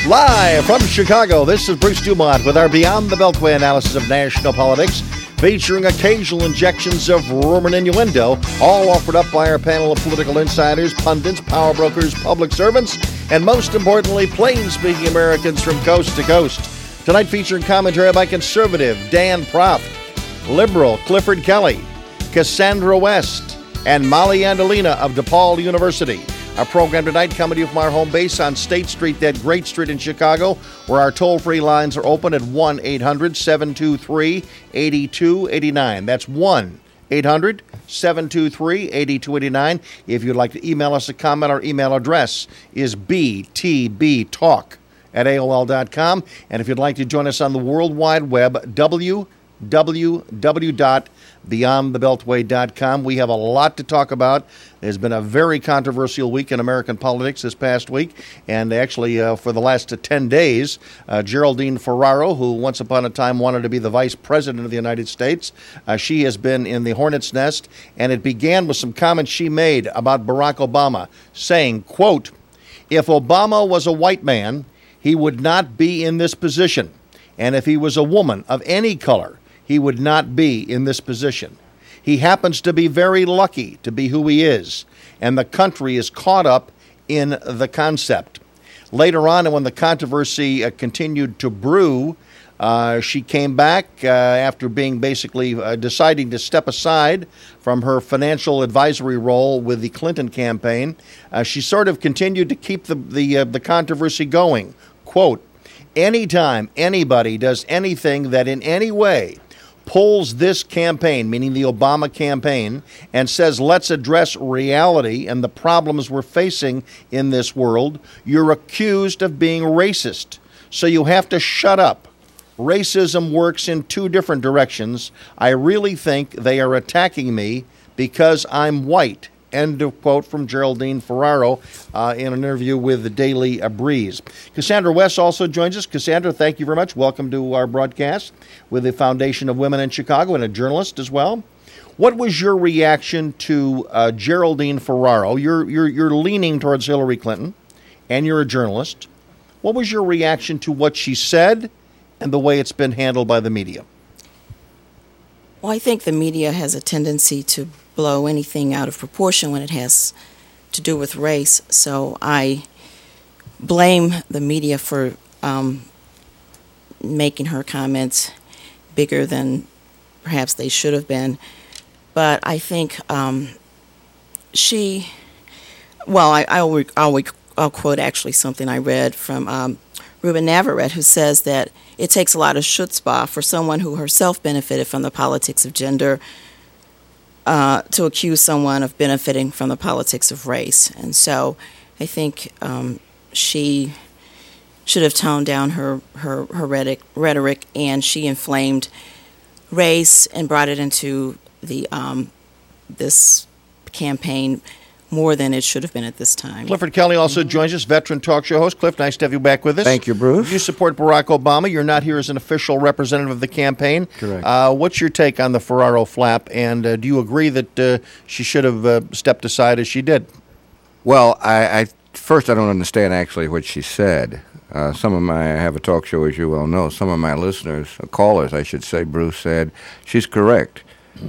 Live from Chicago, this is Bruce Dumont with our Beyond the Beltway analysis of national politics, featuring occasional injections of rumor and innuendo, all offered up by our panel of political insiders, pundits, power brokers, public servants, and most importantly, plain-speaking Americans from coast to coast. Tonight featuring commentary by conservative Dan Proft, liberal Clifford Kelly, Cassandra West, and Molly Andolina of DePaul University. Our program tonight coming to you from our home base on State Street, that great street in Chicago, where our toll-free lines are open at 1-800-723-8289. That's 1-800-723-8289. If you'd like to email us a comment, our email address is btbtalk@aol.com. And if you'd like to join us on the World Wide Web, www.beyondthebeltway.com. We have a lot to talk about. There's been a very controversial week in American politics this past week, and actually for the last 10 days, Geraldine Ferraro, who once upon a time wanted to be the vice president of the United States, she has been in the hornet's nest, and it began with some comments she made about Barack Obama, saying, quote, "If Obama was a white man, he would not be in this position. And if he was a woman of any color, he would not be in this position. He happens to be very lucky to be who he is, and the country is caught up in the concept." Later on, when the controversy continued to brew, she came back after being basically deciding to step aside from her financial advisory role with the Clinton campaign. She sort of continued to keep the controversy going. Quote, "Anytime anybody does anything that in any way pulls this campaign," meaning the Obama campaign, "and says, let's address reality and the problems we're facing in this world, you're accused of being racist. So you have to shut up. Racism works in two different directions. I really think they are attacking me because I'm white." End of quote from Geraldine Ferraro in an interview with the Daily Breeze. Cassandra West also joins us. Cassandra, thank you very much. Welcome to our broadcast with the Foundation of Women in Chicago and a journalist as well. What was your reaction to Geraldine Ferraro? You're leaning towards Hillary Clinton, and you're a journalist. What was your reaction to what she said and the way it's been handled by the media? Well, I think the media has a tendency to blow anything out of proportion when it has to do with race. So I blame the media for making her comments bigger than perhaps they should have been. But I think I'll quote actually something I read from Ruben Navarrete, who says that it takes a lot of chutzpah for someone who herself benefited from the politics of gender to accuse someone of benefiting from the politics of race. And so I think she should have toned down her rhetoric, and she inflamed race and brought it into the this campaign more than it should have been at this time. Clifford Kelly also joins us, veteran talk show host. Cliff, nice to have you back with us. Thank you, Bruce. You support Barack Obama. You're not here as an official representative of the campaign. Correct. What's your take on the Ferraro flap, and do you agree that she should have stepped aside as she did? Well, I don't understand actually what she said. I have a talk show, as you well know. Some of my listeners, callers, I should say, Bruce said she's correct.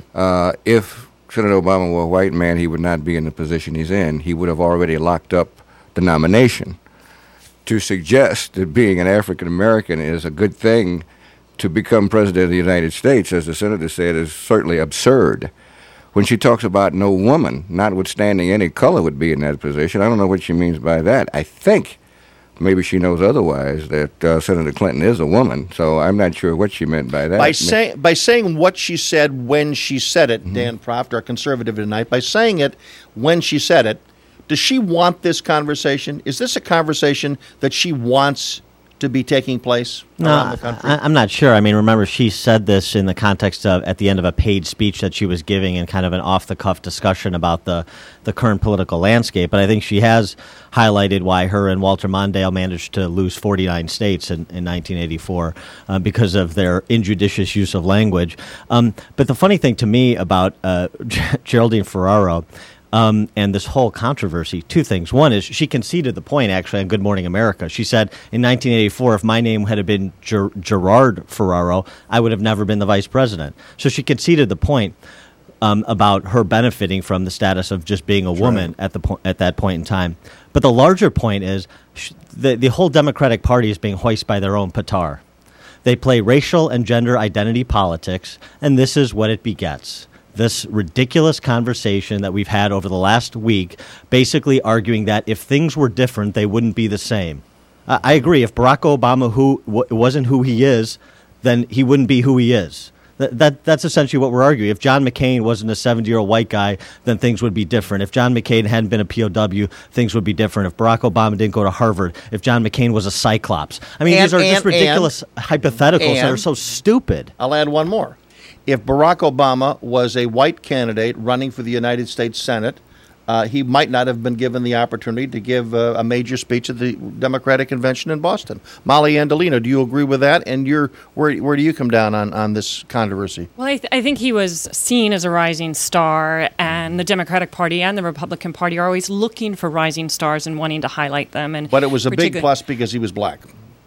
If Senator Obama were a white man, he would not be in the position he's in. He would have already locked up the nomination. To suggest that being an African American is a good thing to become president of the United States, as the senator said, is certainly absurd. When she talks about no woman, notwithstanding any color, would be in that position, I don't know what she means by that. I think maybe she knows otherwise, that Senator Clinton is a woman, so I'm not sure what she meant by that. By saying what she said when she said it, Dan Proft, our conservative tonight, by saying it when she said it, does she want this conversation? Is this a conversation that she wants to be taking place around the country? I'm not sure. I mean, remember, she said this in the context of at the end of a paid speech that she was giving in kind of an off-the-cuff discussion about the current political landscape. But I think she has highlighted why her and Walter Mondale managed to lose 49 states in 1984 because of their injudicious use of language. But the funny thing to me about Geraldine Ferraro, and this whole controversy. Two things. One is she conceded the point, actually, on Good Morning America. She said in 1984, if my name had been Gerard Ferraro, I would have never been the vice president. So she conceded the point about her benefiting from the status of just being a woman at that point in time. But the larger point is the whole Democratic Party is being hoisted by their own petard. They play racial and gender identity politics, and this is what it begets. This ridiculous conversation that we've had over the last week, basically arguing that if things were different, they wouldn't be the same. I agree. If Barack Obama wasn't who he is, then he wouldn't be who he is. That's essentially what we're arguing. If John McCain wasn't a 70-year-old white guy, then things would be different. If John McCain hadn't been a POW, things would be different. If Barack Obama didn't go to Harvard, if John McCain was a Cyclops. I mean, these are just ridiculous hypotheticals that are so stupid. I'll add one more. If Barack Obama was a white candidate running for the United States Senate, he might not have been given the opportunity to give a major speech at the Democratic Convention in Boston. Molly Andolino, do you agree with that? And where do you come down on this controversy? Well, I think he was seen as a rising star, and the Democratic Party and the Republican Party are always looking for rising stars and wanting to highlight them. But it was a big plus because he was black.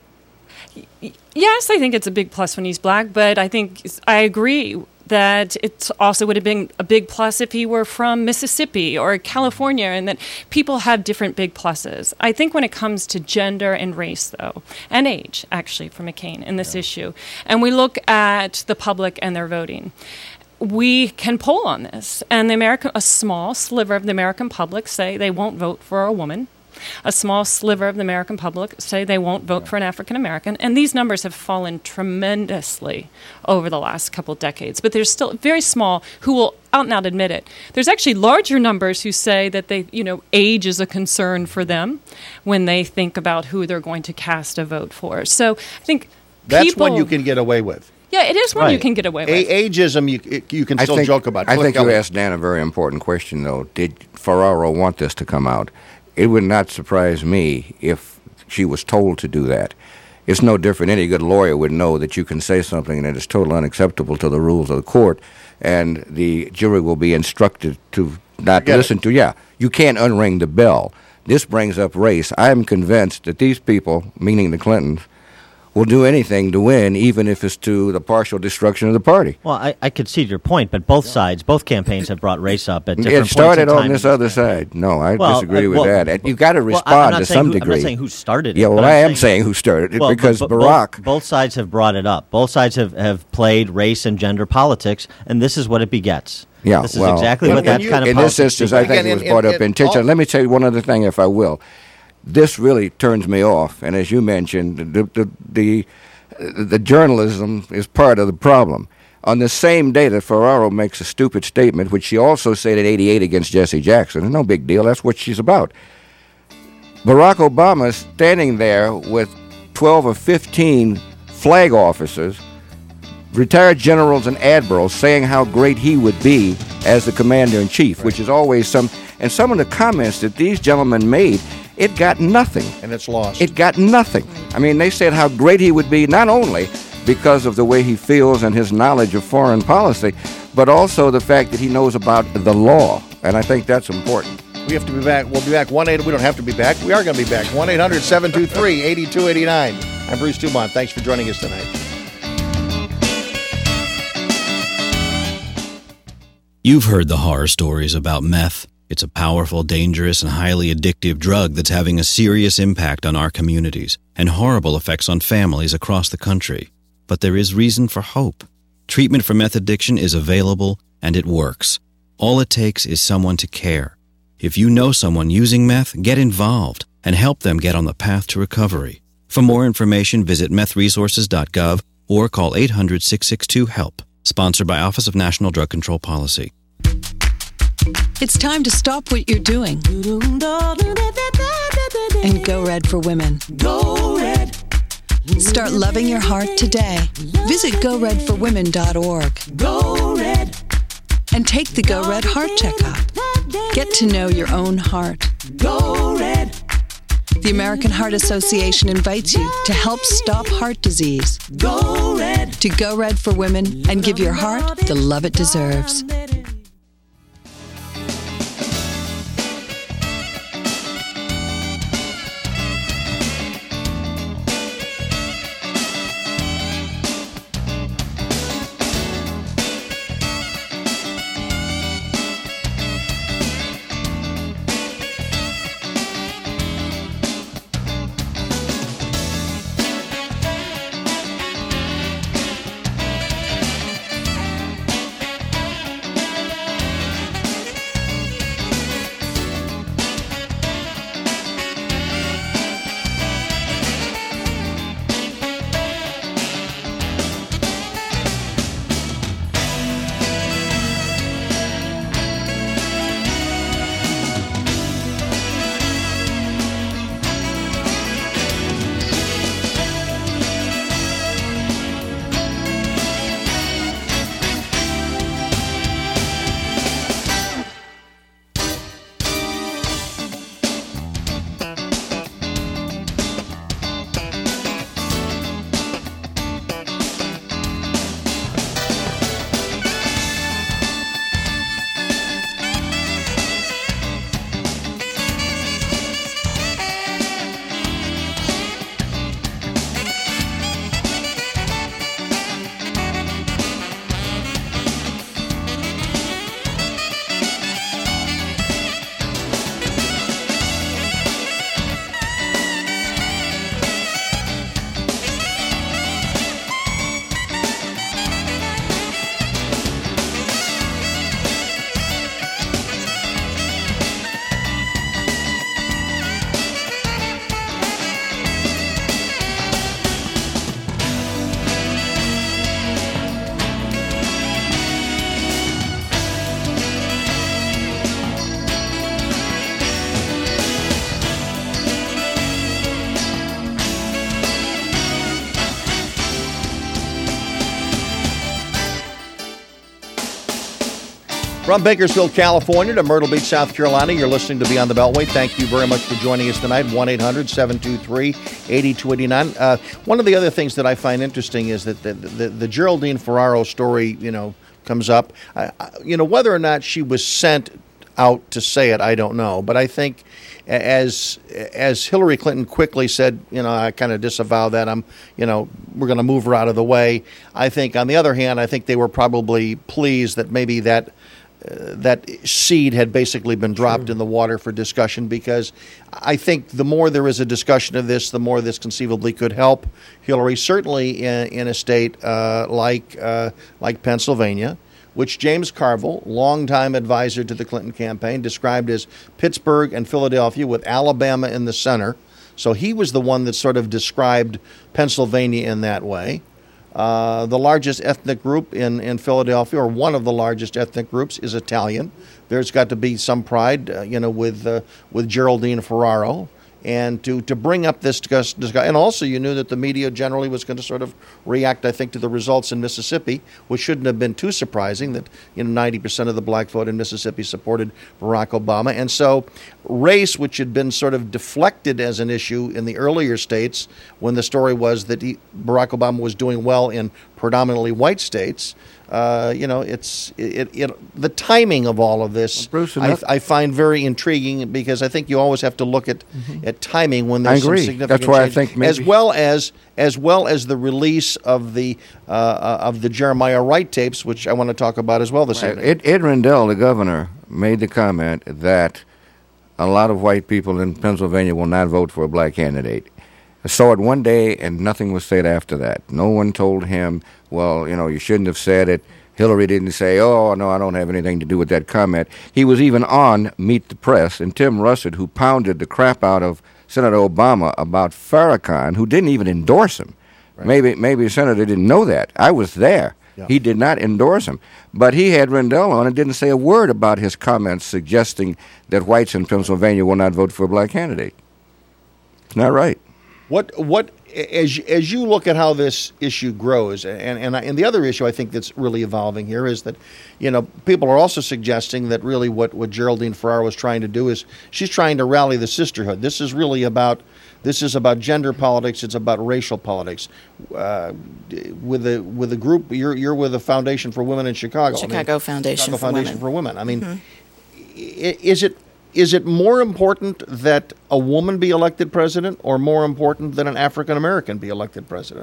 Yes, I think it's a big plus when he's black, but I agree that it also would have been a big plus if he were from Mississippi or California, and that people have different big pluses. I think when it comes to gender and race, though, and age, actually, for McCain in this issue, and we look at the public and their voting, we can poll on this, and a small sliver of the American public say they won't vote for a woman. A small sliver of the American public say they won't vote for an African American, and these numbers have fallen tremendously over the last couple decades. But there's still very small who will out and out admit it. There's actually larger numbers who say that age is a concern for them when they think about who they're going to cast a vote for. So I think that's one you can get away with. Yeah, it is one you can get away with. Ageism, you can still joke about. I think you asked Dan a very important question, though. Did Ferraro want this to come out? It would not surprise me if she was told to do that. It's no different. Any good lawyer would know that you can say something that is totally unacceptable to the rules of the court, and the jury will be instructed to not listen to. Yeah, you can't unring the bell. This brings up race. I am convinced that these people, meaning the Clintons, will do anything to win, even if it's to the partial destruction of the party. Well, I concede your point, but both sides, both campaigns have brought race up at different points in time. It started on this other side. No, I disagree with that. You've got to respond to some degree. I'm not saying who started it. Yeah, well, I am saying who started it because Barack... Both sides have brought it up. Both sides have played race and gender politics, and this is what it begets. Yeah, this is exactly what that kind of in this instance, I think it was brought up intentionally. Let me tell you one other thing, if I will. This really turns me off, and as you mentioned, the journalism is part of the problem. On the same day that Ferraro makes a stupid statement, which she also said at 88 against Jesse Jackson, no big deal, that's what she's about. Barack Obama is standing there with 12 or 15 flag officers, retired generals and admirals, saying how great he would be as the commander-in-chief, which is always and some of the comments that these gentlemen made, it got nothing. And it's lost. It got nothing. I mean, they said how great he would be, not only because of the way he feels and his knowledge of foreign policy, but also the fact that he knows about the law. And I think that's important. We have to be back. We'll be back. We don't have to be back. We are going to be back. 1-800-723-8289. I'm Bruce Dumont. Thanks for joining us tonight. You've heard the horror stories about meth. It's a powerful, dangerous, and highly addictive drug that's having a serious impact on our communities and horrible effects on families across the country. But there is reason for hope. Treatment for meth addiction is available, and it works. All it takes is someone to care. If you know someone using meth, get involved and help them get on the path to recovery. For more information, visit methresources.gov or call 800-662-HELP. Sponsored by Office of National Drug Control Policy. It's time to stop what you're doing and go red for women. Go red. Start loving your heart today. Visit GoRedForWomen.org. Go red. And take the Go Red Heart Checkup. Get to know your own heart. Go red. The American Heart Association invites you to help stop heart disease. Go red. To Go Red for Women and give your heart the love it deserves. From Bakersfield, California to Myrtle Beach, South Carolina, you're listening to Beyond the Beltway. Thank you very much for joining us tonight. 1-800-723-8289. One of the other things that I find interesting is that the Geraldine Ferraro story, comes up. Whether or not she was sent out to say it, I don't know. But I think as Hillary Clinton quickly said, I kind of disavow that. We're going to move her out of the way. I think, on the other hand, I think they were probably pleased that maybe that seed had basically been dropped in the water for discussion, because I think the more there is a discussion of this, the more this conceivably could help Hillary, certainly in a state like Pennsylvania, which James Carville, longtime advisor to the Clinton campaign, described as Pittsburgh and Philadelphia with Alabama in the center. So he was the one that sort of described Pennsylvania in that way. The largest ethnic group in Philadelphia, or one of the largest ethnic groups, is Italian. There's got to be some pride, with Geraldine Ferraro. And to bring up this discussion, and also you knew that the media generally was going to sort of react, I think, to the results in Mississippi, which shouldn't have been too surprising that 90% of the black vote in Mississippi supported Barack Obama. And so race, which had been sort of deflected as an issue in the earlier states when the story was that Barack Obama was doing well in predominantly white states, the timing of all of this, Bruce, I find very intriguing, because I think you always have to look at timing when there's some significant That's why change, I think maybe, as well as the release of the Jeremiah Wright tapes, which I want to talk about as well this evening. Ed Rendell, the governor, made the comment that a lot of white people in Pennsylvania will not vote for a black candidate. I saw it one day, and nothing was said after that. No one told him, well, you shouldn't have said it. Hillary didn't say, oh, no, I don't have anything to do with that comment. He was even on Meet the Press, and Tim Russert, who pounded the crap out of Senator Obama about Farrakhan, who didn't even endorse him. Right. Maybe the senator didn't know that. I was there. Yeah. He did not endorse him. But he had Rendell on and didn't say a word about his comments suggesting that whites in Pennsylvania will not vote for a black candidate. It's not right. What as you look at how this issue grows, and the other issue I think that's really evolving here is that, people are also suggesting that really what Geraldine Ferraro is trying to do is she's trying to rally the sisterhood. This is about gender politics. It's about racial politics. With a group, you're with the Foundation for Women in Chicago. Chicago Foundation for Women. I mean, Is it more important that a woman be elected president, or more important that an African American be elected president?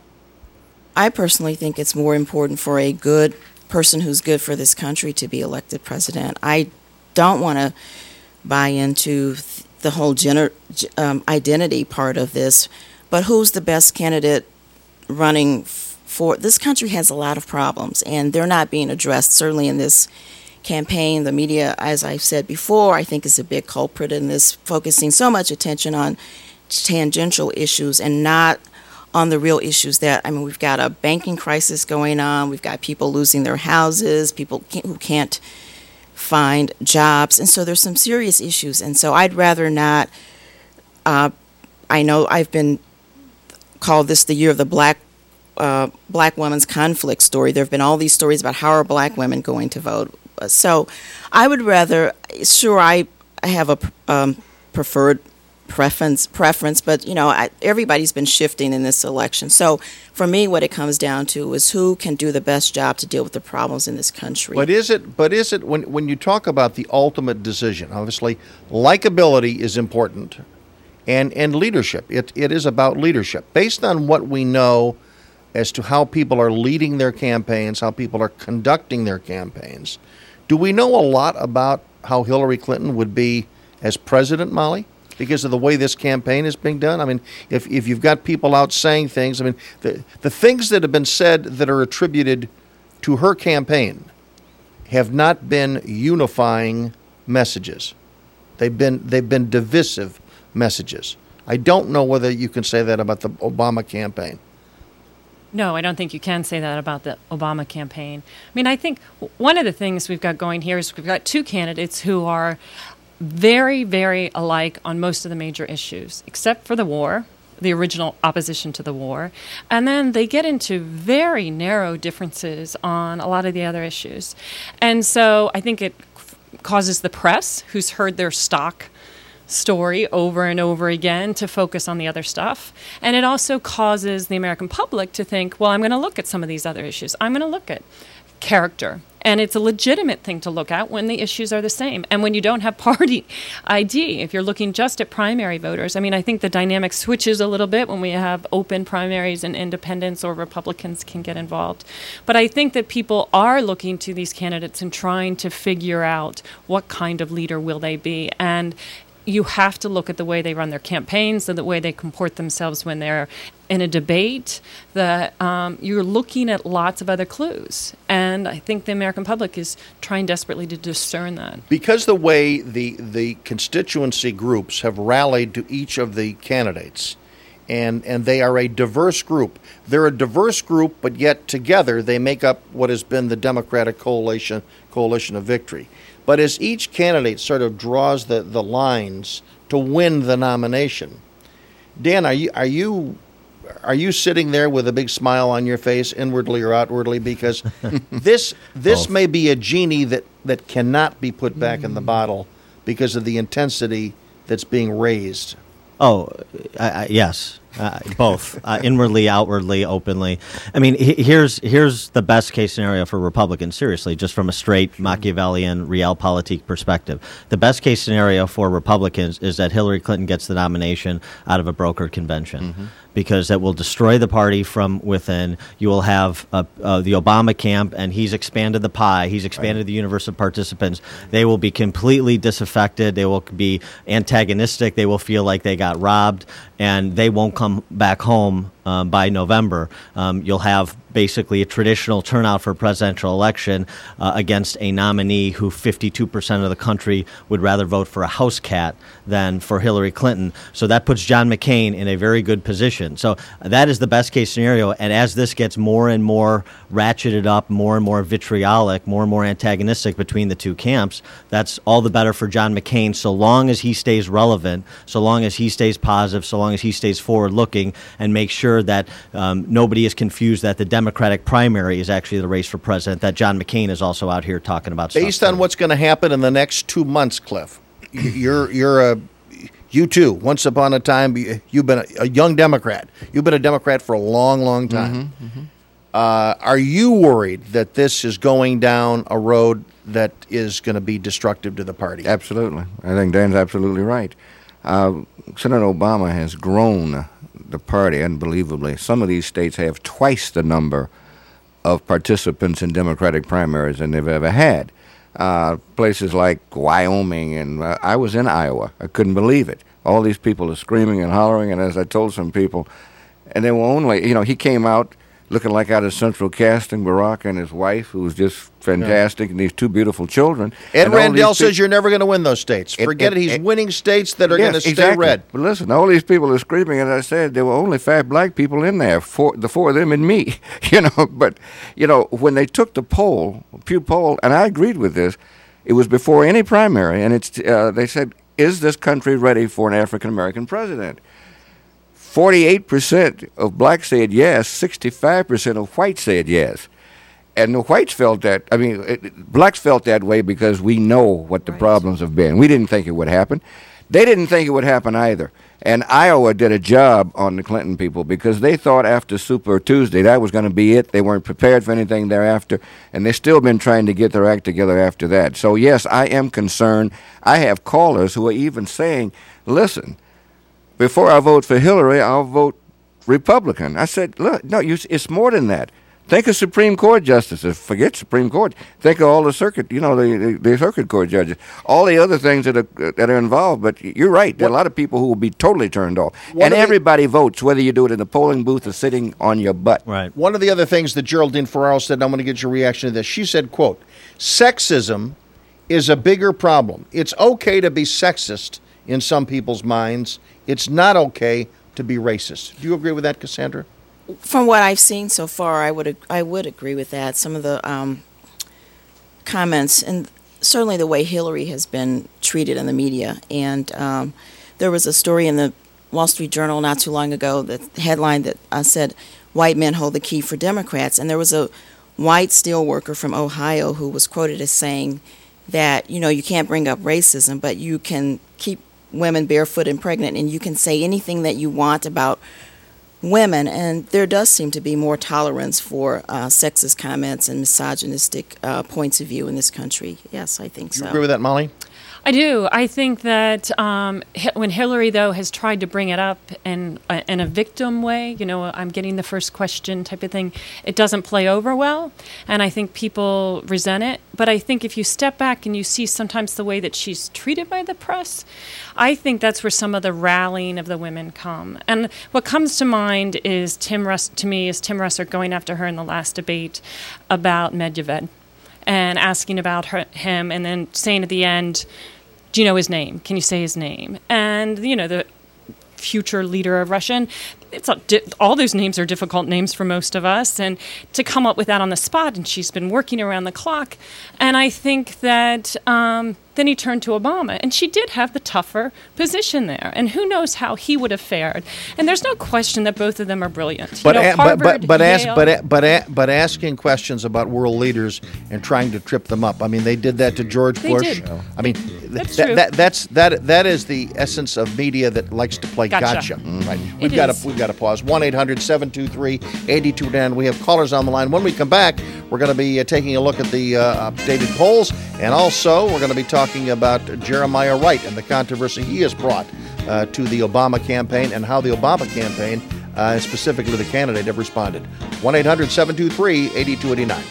I personally think it's more important for a good person who's good for this country to be elected president. I don't want to buy into the whole gender identity part of this, but who's the best candidate running for? This country has a lot of problems, and they're not being addressed, certainly in this campaign. The media, as I've said before, I think is a big culprit in this, focusing so much attention on tangential issues and not on the real issues we've got a banking crisis going on, we've got people losing their houses, people who can't find jobs, and so there's some serious issues. And so I'd rather not, I know I've been called this the year of the black woman's conflict story. There have been all these stories about how are black women going to vote. So I would rather, sure, I have a preferred preference, but, everybody's been shifting in this election. So for me, what it comes down to is who can do the best job to deal with the problems in this country. But is it when you talk about the ultimate decision, obviously, likability is important and leadership. It is about leadership. Based on what we know as to how people are leading their campaigns, how people are conducting their campaigns, do we know a lot about how Hillary Clinton would be as president, Molly, because of the way this campaign is being done? I mean, if you've got people out saying things, I mean, the things that have been said that are attributed to her campaign have not been unifying messages. They've been divisive messages. I don't know whether you can say that about the Obama campaign. No, I don't think you can say that about the Obama campaign. I mean, I think one of the things we've got going here is we've got two candidates who are very, very alike on most of the major issues, except for the war. the original opposition to the war. And then they get into very narrow differences on a lot of the other issues. And so I think it causes the press, who's heard their stock story over and over again, to focus on the other stuff. And it also causes the American public to think, well, I'm going to look at some of these other issues. I'm going to look at character. And it's a legitimate thing to look at when the issues are the same. And when you don't have party ID, if you're looking just at primary voters, I mean, I think the dynamic switches a little bit when we have open primaries and independents or Republicans can get involved. But I think that people are looking to these candidates and trying to figure out what kind of leader will they be. And you have to look at the way they run their campaigns and the way they comport themselves when they're in a debate. You're looking at lots of other clues. And I think the American public is trying desperately to discern that. Because the way the constituency groups have rallied to each of the candidates, and they are a diverse group. They're a diverse group, but yet together they make up what has been the Democratic Coalition of Victory. But as each candidate sort of draws the lines to win the nomination, Dan, are you sitting there with a big smile on your face, inwardly or outwardly? Because this may be a genie that cannot be put back in the bottle because of the intensity that's being raised. Oh, yes. Both, inwardly, outwardly, openly. I mean, here's the best case scenario for Republicans, seriously, just from a straight Machiavellian realpolitik perspective. The best case scenario for Republicans is that Hillary Clinton gets the nomination out of a brokered convention, because that will destroy the party from within. You will have the Obama camp, and he's expanded the pie. He's expanded the universe of participants. They will be completely disaffected. They will be antagonistic. They will feel like they got robbed, and they won't come back home by November. You'll have basically a traditional turnout for a presidential election against a nominee who 52% of the country would rather vote for a house cat than for Hillary Clinton. So that puts John McCain in a very good position. So that is the best case scenario. And as this gets more and more ratcheted up, more and more vitriolic, more and more antagonistic between the two camps, that's all the better for John McCain, so long as he stays relevant, so long as he stays positive, so long as he stays forward-looking, and make sure that nobody is confused that the Democratic primary is actually the race for president, that John McCain is also out here talking about Based stuff on what's going to happen in the next 2 months, Cliff, you too, once upon a time, you've been a young Democrat. You've been a Democrat for a long, long time. Are you worried that this is going down a road that is going to be destructive to the party? Absolutely. I think Dan's absolutely right. Senator Obama has grown the party unbelievably. Some of these states have twice the number of participants in Democratic primaries than they've ever had. Places like Wyoming, and I was in Iowa. I couldn't believe it. All these people are screaming and hollering, and as I told some people, and they were only, he came out looking like out of central casting, Barack and his wife, who was just fantastic, and these two beautiful children. Ed Randell says you're never going to win those states. Forget it. He's winning states that are going to stay red. But listen, all these people are screaming, and I said there were only 5 black people in there, the 4 of them and me. But when they took the Pew poll, and I agreed with this, it was before any primary, and they said, is this country ready for an African-American president? 48% of blacks said yes, 65% of whites said yes. And the whites felt that, blacks felt that way because we know what the problems have been. We didn't think it would happen. They didn't think it would happen either. And Iowa did a job on the Clinton people because they thought after Super Tuesday that was going to be it. They weren't prepared for anything thereafter, and they've still been trying to get their act together after that. So, yes, I am concerned. I have callers who are even saying, listen, before I vote for Hillary, I'll vote Republican. I said, look, no, it's more than that. Think of Supreme Court justices. Forget Supreme Court. Think of all the circuit, the circuit court judges, all the other things that are involved. But you're right. There are a lot of people who will be totally turned off. And everybody votes, whether you do it in a polling booth or sitting on your butt. Right. One of the other things that Geraldine Ferraro said, and I'm going to get your reaction to this. She said, quote, sexism is a bigger problem. It's okay to be sexist in some people's minds. It's not okay to be racist. Do you agree with that, Cassandra? From what I've seen so far, I would agree with that. Some of the comments, and certainly the way Hillary has been treated in the media. And there was a story in the Wall Street Journal not too long ago, the headline that said, "White men hold the key for Democrats." And there was a white steelworker from Ohio who was quoted as saying that, you can't bring up racism, but you can keep women barefoot and pregnant, and you can say anything that you want about women. And there does seem to be more tolerance for sexist comments and misogynistic points of view in this country. Yes, I think so. You agree with that, Molly? I do. I think that when Hillary, though, has tried to bring it up in a victim way, I'm getting the first question type of thing, it doesn't play over well, and I think people resent it. But I think if you step back and you see sometimes the way that she's treated by the press, I think that's where some of the rallying of the women come. And what comes to mind is Tim Russert going after her in the last debate about Medvedev and asking about him, and then saying at the end, "Do you know his name? Can you say his name?" And, the future leader of Russia, and all those names are difficult names for most of us, and to come up with that on the spot, and she's been working around the clock. And I think that then he turned to Obama, and she did have the tougher position there, and who knows how he would have fared. And there's no question that both of them are brilliant. But asking questions about world leaders and trying to trip them up. I mean, they did that to George Bush. Did. I mean, that is the essence of media that likes to play gotcha. Right. We've got to pause. 1-800-723-8210. We have callers on the line. When we come back, we're going to be taking a look at the updated polls, and also we're going to be talking about Jeremiah Wright and the controversy he has brought to the Obama campaign, and how the Obama campaign, specifically the candidate, have responded. 1-800-723-8289.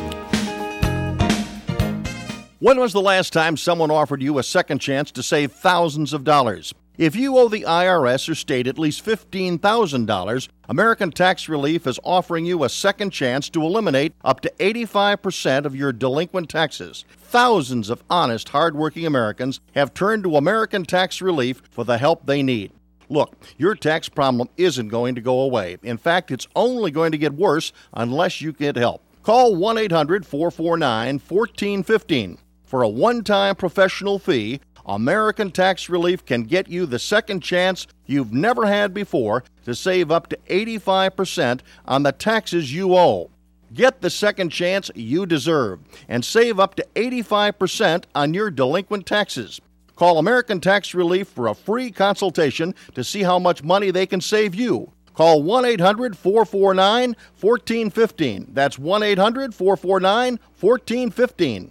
When was the last time someone offered you a second chance to save thousands of dollars? If you owe the IRS or state at least $15,000, American Tax Relief is offering you a second chance to eliminate up to 85% of your delinquent taxes. Thousands of honest, hardworking Americans have turned to American Tax Relief for the help they need. Look, your tax problem isn't going to go away. In fact, it's only going to get worse unless you get help. Call 1-800-449-1415. For a one-time professional fee, American Tax Relief can get you the second chance you've never had before to save up to 85% on the taxes you owe. Get the second chance you deserve and save up to 85% on your delinquent taxes. Call American Tax Relief for a free consultation to see how much money they can save you. Call 1-800-449-1415. That's 1-800-449-1415.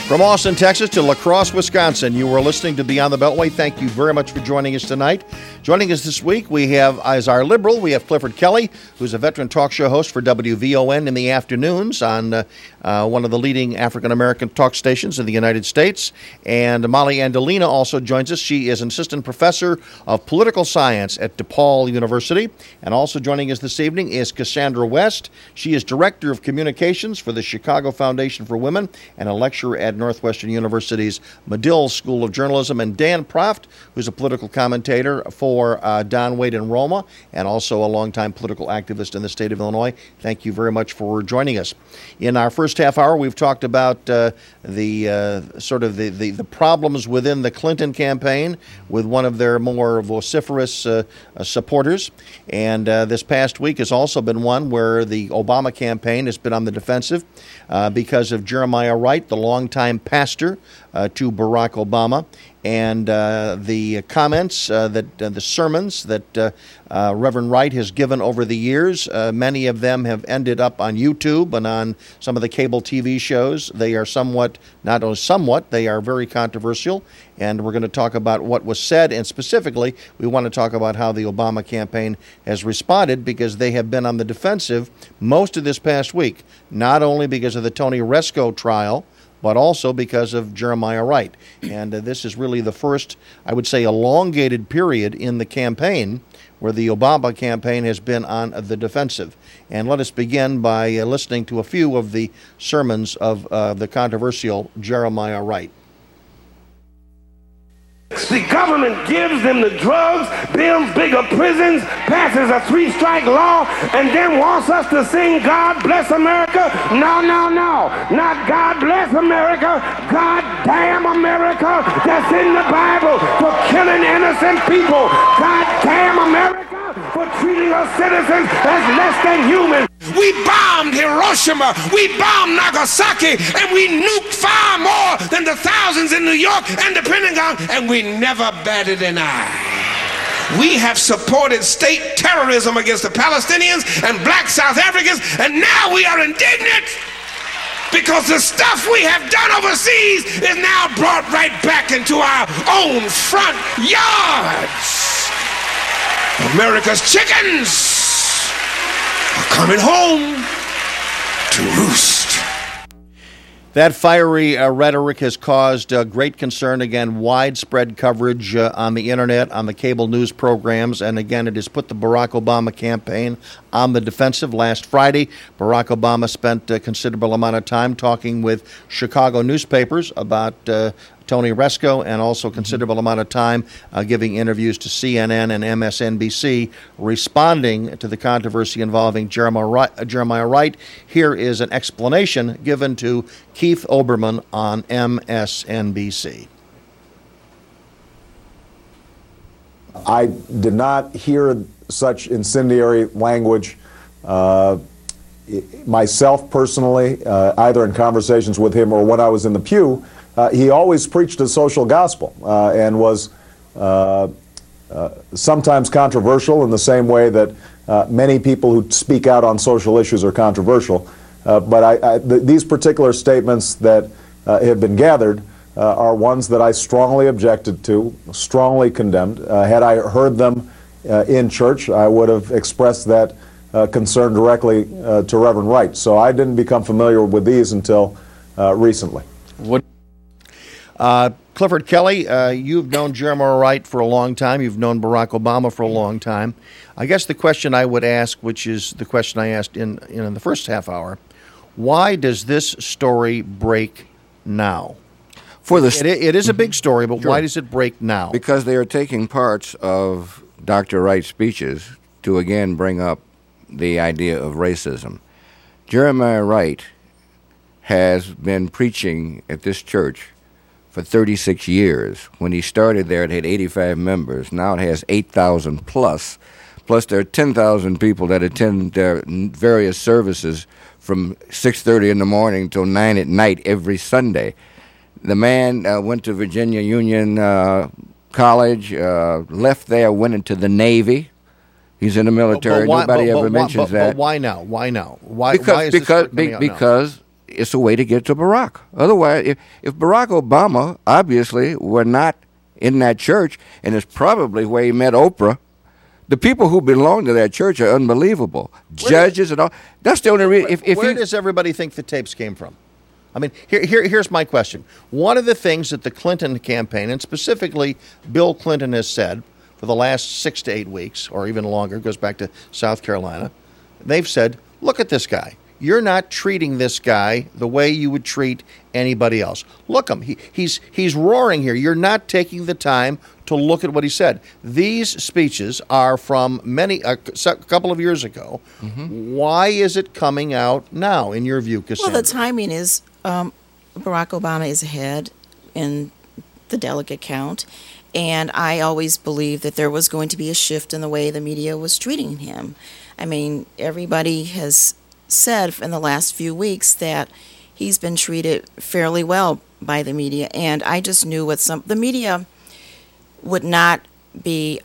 From Austin, Texas to La Crosse, Wisconsin, you are listening to Beyond the Beltway. Thank you very much for joining us tonight. Joining us this week, we have, as our liberal, we have Clifford Kelly, who's a veteran talk show host for WVON in the afternoons on one of the leading African-American talk stations in the United States. And Molly Andolina also joins us. She is an assistant professor of political science at DePaul University. And also joining us this evening is Cassandra West. She is director of communications for the Chicago Foundation for Women and a lecturer at Northwestern University's Medill School of Journalism, and Dan Proft, who's a political commentator for Don Wade and Roma, and also a longtime political activist in the state of Illinois. Thank you very much for joining us. In our first half hour, we've talked about the problems within the Clinton campaign with one of their more vociferous supporters, and this past week has also been one where the Obama campaign has been on the defensive because of Jeremiah Wright, the longtime pastor to Barack Obama, and the comments the sermons that Reverend Wright has given over the years. Many of them have ended up on YouTube and on some of the cable TV shows. They are not only somewhat, they are very controversial, and we're going to talk about what was said, and specifically, we want to talk about how the Obama campaign has responded, because they have been on the defensive most of this past week, not only because of the Tony Rezko trial, but also because of Jeremiah Wright. And this is really the first, I would say, elongated period in the campaign where the Obama campaign has been on the defensive. And let us begin by listening to a few of the sermons of the controversial Jeremiah Wright. The government gives them the drugs, builds bigger prisons, passes a 3-strike law, and then wants us to sing God Bless America? No, no, no. Not God Bless America. God damn America. That's in the Bible for killing innocent people. God damn America for treating us citizens as less than human. We bombed Hiroshima, we bombed Nagasaki, and we nuked far more than the thousands in New York and the Pentagon, and we never batted an eye. We have supported state terrorism against the Palestinians and black South Africans, and now we are indignant because the stuff we have done overseas is now brought right back into our own front yards. America's chickens are coming home to roost. That fiery rhetoric has caused great concern. Again, widespread coverage on the internet, on the cable news programs, and again, it has put the Barack Obama campaign on the defensive. Last Friday, Barack Obama spent a considerable amount of time talking with Chicago newspapers about Tony Rezko, and also a considerable amount of time giving interviews to CNN and MSNBC, responding to the controversy involving Jeremiah Wright. Here is an explanation given to Keith Olbermann on MSNBC. I did not hear such incendiary language myself personally, either in conversations with him or when I was in the pew. He always preached a social gospel and was sometimes controversial in the same way that many people who speak out on social issues are controversial. But these particular statements that have been gathered are ones that I strongly objected to, strongly condemned. Had I heard them in church, I would have expressed that concern directly to Reverend Wright. So I didn't become familiar with these until recently. Clifford Kelly, you've known Jeremiah Wright for a long time. You've known Barack Obama for a long time. I guess the question I would ask, which is the question I asked in the first half hour, why does this story break now? It is a big story, but sure. Why does it break now? Because they are taking parts of Dr. Wright's speeches to again bring up the idea of racism. Jeremiah Wright has been preaching at this church for 36 years. When he started there, it had 85 members. Now it has 8,000 plus. Plus there are 10,000 people that attend their various services from 6:30 in the morning till 9 at night every Sunday. The man went to Virginia Union College, left there, went into the Navy. He's in the military. Nobody ever mentions that. But why now? Why now? Because it's a way to get to Barack. Otherwise, if Barack Obama obviously were not in that church, and it's probably where he met Oprah, the people who belong to that church are unbelievable. Judges and all. That's the only reason. Where does everybody think the tapes came from? I mean, here's my question. One of the things that the Clinton campaign, and specifically Bill Clinton, has said for the last 6 to 8 weeks, or even longer, goes back to South Carolina, they've said, look at this guy. You're not treating this guy the way you would treat anybody else. Look him. He's roaring here. You're not taking the time to look at what he said. These speeches are from a couple of years ago. Mm-hmm. Why is it coming out now, in your view, Cassandra? Well, the timing is Barack Obama is ahead in the delegate count, and I always believed that there was going to be a shift in the way the media was treating him. I mean, everybody has said in the last few weeks that he's been treated fairly well by the media, and I just knew the media would not be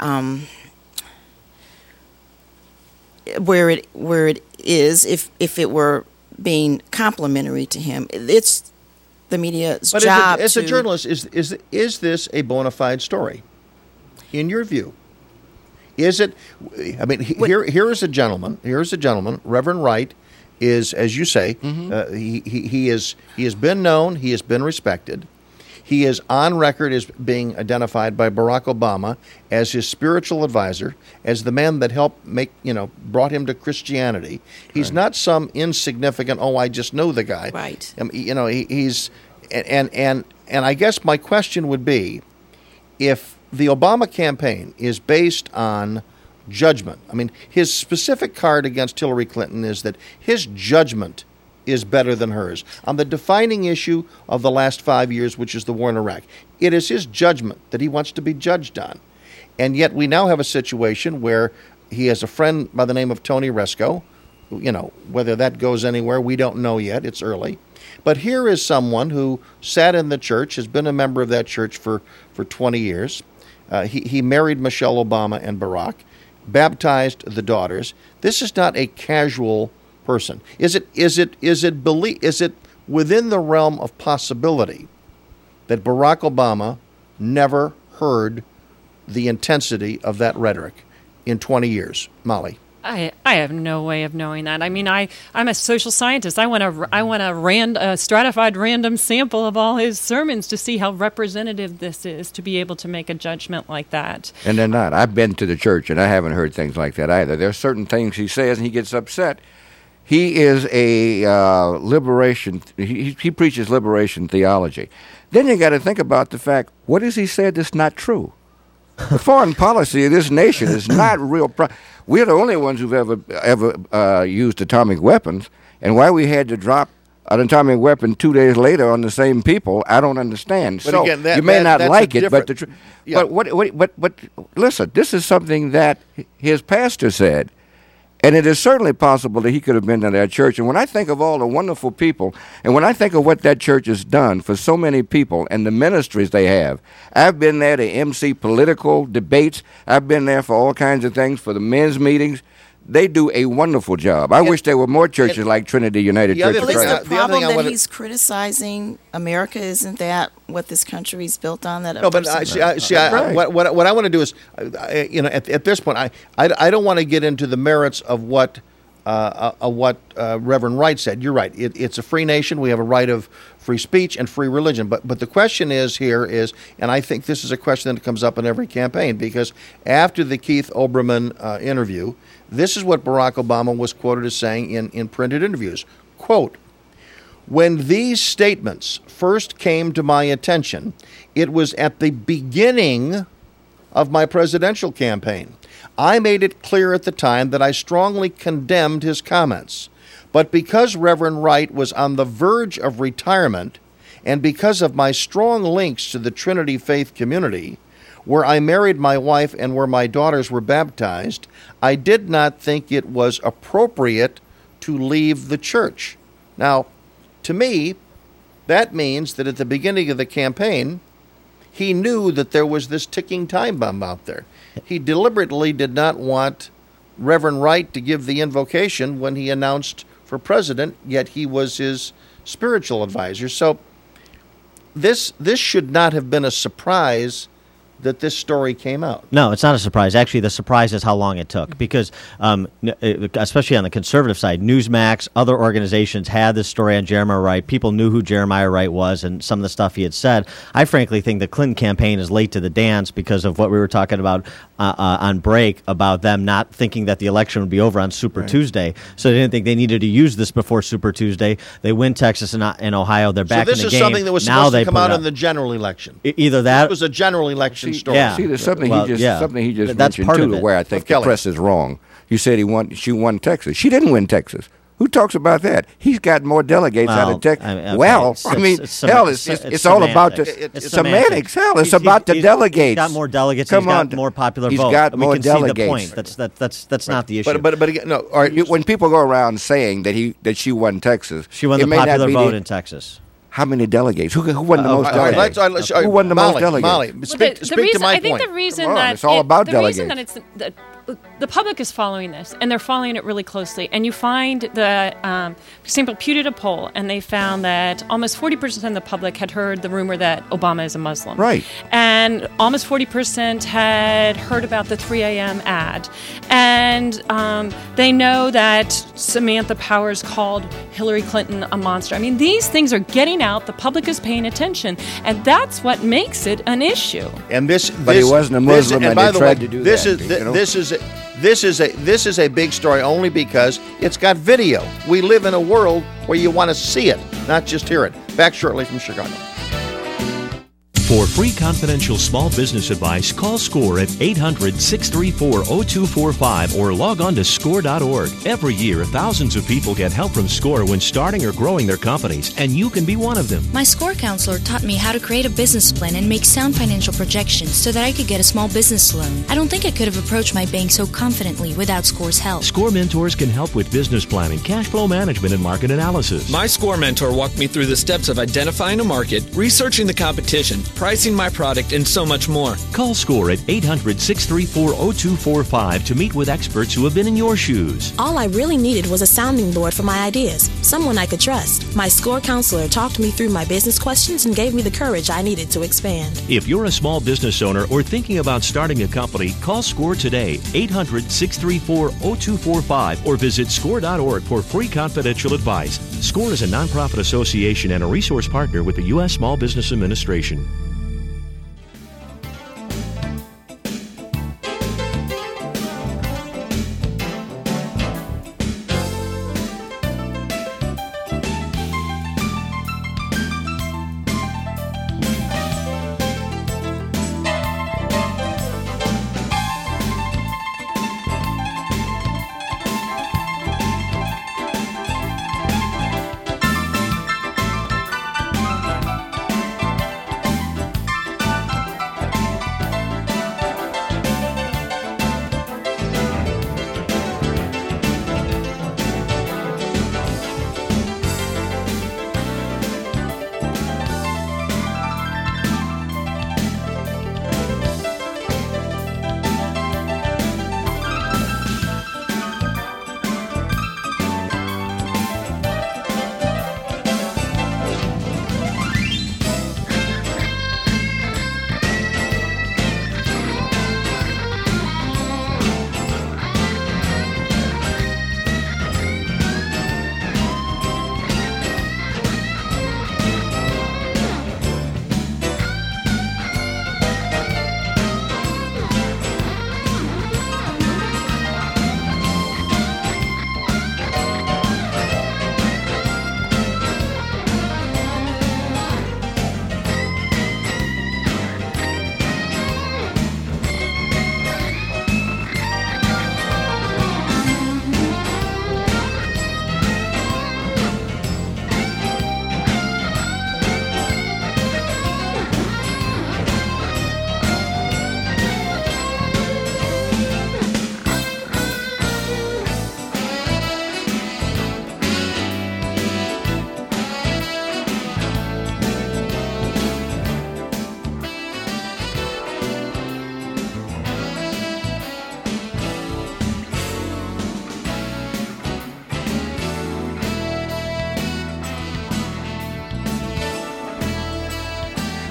where it is if it were being complimentary to him. It's the media's job. As a journalist, is this a bona fide story, in your view? Is it? I mean, here is a gentleman. Here's a gentleman, Reverend Wright. Is, as you say, mm-hmm. He has been known, he has been respected. He is on record as being identified by Barack Obama as his spiritual advisor, as the man that helped brought him to Christianity. He's not some insignificant, I just know the guy. Right. He's and I guess my question would be, if the Obama campaign is based on judgment. I mean, his specific card against Hillary Clinton is that his judgment is better than hers on the defining issue of the last 5 years, which is the war in Iraq. It is his judgment that he wants to be judged on. And yet we now have a situation where he has a friend by the name of Tony Resco. Whether that goes anywhere, we don't know yet. It's early. But here is someone who sat in the church, has been a member of that church for 20 years. He married Michelle Obama and Barack, baptized the daughters. This is not a casual person. Is it within the realm of possibility that Barack Obama never heard the intensity of that rhetoric in 20 years? Molly. I have no way of knowing that. I mean, I'm a social scientist. I want a stratified random sample of all his sermons to see how representative this is, to be able to make a judgment like that. And they're not. I've been to the church, and I haven't heard things like that either. There are certain things he says, and he gets upset. He is a liberation. He preaches liberation theology. Then you got to think about the fact, what has he said that's not true? The foreign policy of this nation is not real. We're the only ones who've ever used atomic weapons, and why we had to drop an atomic weapon 2 days later on the same people, I don't understand. But so again, you may not like it, but listen, this is something that his pastor said. And it is certainly possible that he could have been in that church. And when I think of all the wonderful people, and when I think of what that church has done for so many people and the ministries they have, I've been there to MC political debates. I've been there for all kinds of things, for the men's meetings. They do a wonderful job. I wish there were more churches like Trinity United Church of Christ. Christ. Well, is the problem that he's criticizing America? Isn't that what this country is built on? That no, but what I want to do is, at this point, I don't want to get into the merits of what Reverend Wright said. You're right. It's a free nation. We have a right of free speech and free religion. But the question is, and I think this is a question that comes up in every campaign, because after the Keith Olbermann interview, this is what Barack Obama was quoted as saying in printed interviews. Quote, "When these statements first came to my attention, it was at the beginning of my presidential campaign. I made it clear at the time that I strongly condemned his comments. But because Reverend Wright was on the verge of retirement, and because of my strong links to the Trinity faith community, where I married my wife and where my daughters were baptized, I did not think it was appropriate to leave the church." Now, to me, that means that at the beginning of the campaign, he knew that there was this ticking time bomb out there. He deliberately did not want Reverend Wright to give the invocation when he announced for president, yet he was his spiritual advisors. So this should not have been a surprise that this story came out. No, it's not a surprise. Actually, the surprise is how long it took, because especially on the conservative side, Newsmax, other organizations had this story on Jeremiah Wright. People knew who Jeremiah Wright was and some of the stuff he had said. I frankly think the Clinton campaign is late to the dance because of what we were talking about on break about them not thinking that the election would be over on Super Tuesday. So they didn't think they needed to use this before Super Tuesday. They win Texas and Ohio. They're back in the game. So this is something that was supposed to come out in the general election. Either that. It was a general election story. Yeah. See, there's something he just mentioned too, where I think the press is wrong. You said she won Texas. She didn't win Texas. Who talks about that? He's got more delegates out of Texas. It's all about it's semantics. Hell, it's about the delegates. He's got more delegates. He's got more popular vote. He's got more delegates. See the point. That's not the issue. But again, no. All right, when people go around saying that she won Texas, she won the popular vote in Texas. How many delegates? Who won the most delegates? Who won the most delegates? Molly, speak to my point. I think the reason that it's all about delegates. The reason that the public is following this, and they're following it really closely. And you find for example, Pew did a poll, and they found that almost 40% of the public had heard the rumor that Obama is a Muslim. Right. And almost 40% had heard about the 3 a.m. ad. And they know that Samantha Powers called Hillary Clinton a monster. I mean, these things are getting out. The public is paying attention, and that's what makes it an issue. And but he wasn't a Muslim, and they tried to do that. This is a big story only because it's got video. We live in a world where you want to see it, not just hear it. Back shortly from Chicago. For free confidential small business advice, call SCORE at 800-634-0245 or log on to SCORE.org. Every year, thousands of people get help from SCORE when starting or growing their companies, and you can be one of them. My SCORE counselor taught me how to create a business plan and make sound financial projections so that I could get a small business loan. I don't think I could have approached my bank so confidently without SCORE's help. SCORE mentors can help with business planning, cash flow management, and market analysis. My SCORE mentor walked me through the steps of identifying a market, researching the competition, pricing my product, and so much more. Call SCORE at 800-634-0245 to meet with experts who have been in your shoes. All I really needed was a sounding board for my ideas, someone I could trust. My SCORE counselor talked me through my business questions and gave me the courage I needed to expand. If you're a small business owner or thinking about starting a company, call SCORE today, 800-634-0245, or visit SCORE.org for free confidential advice. SCORE is a nonprofit association and a resource partner with the U.S. Small Business Administration.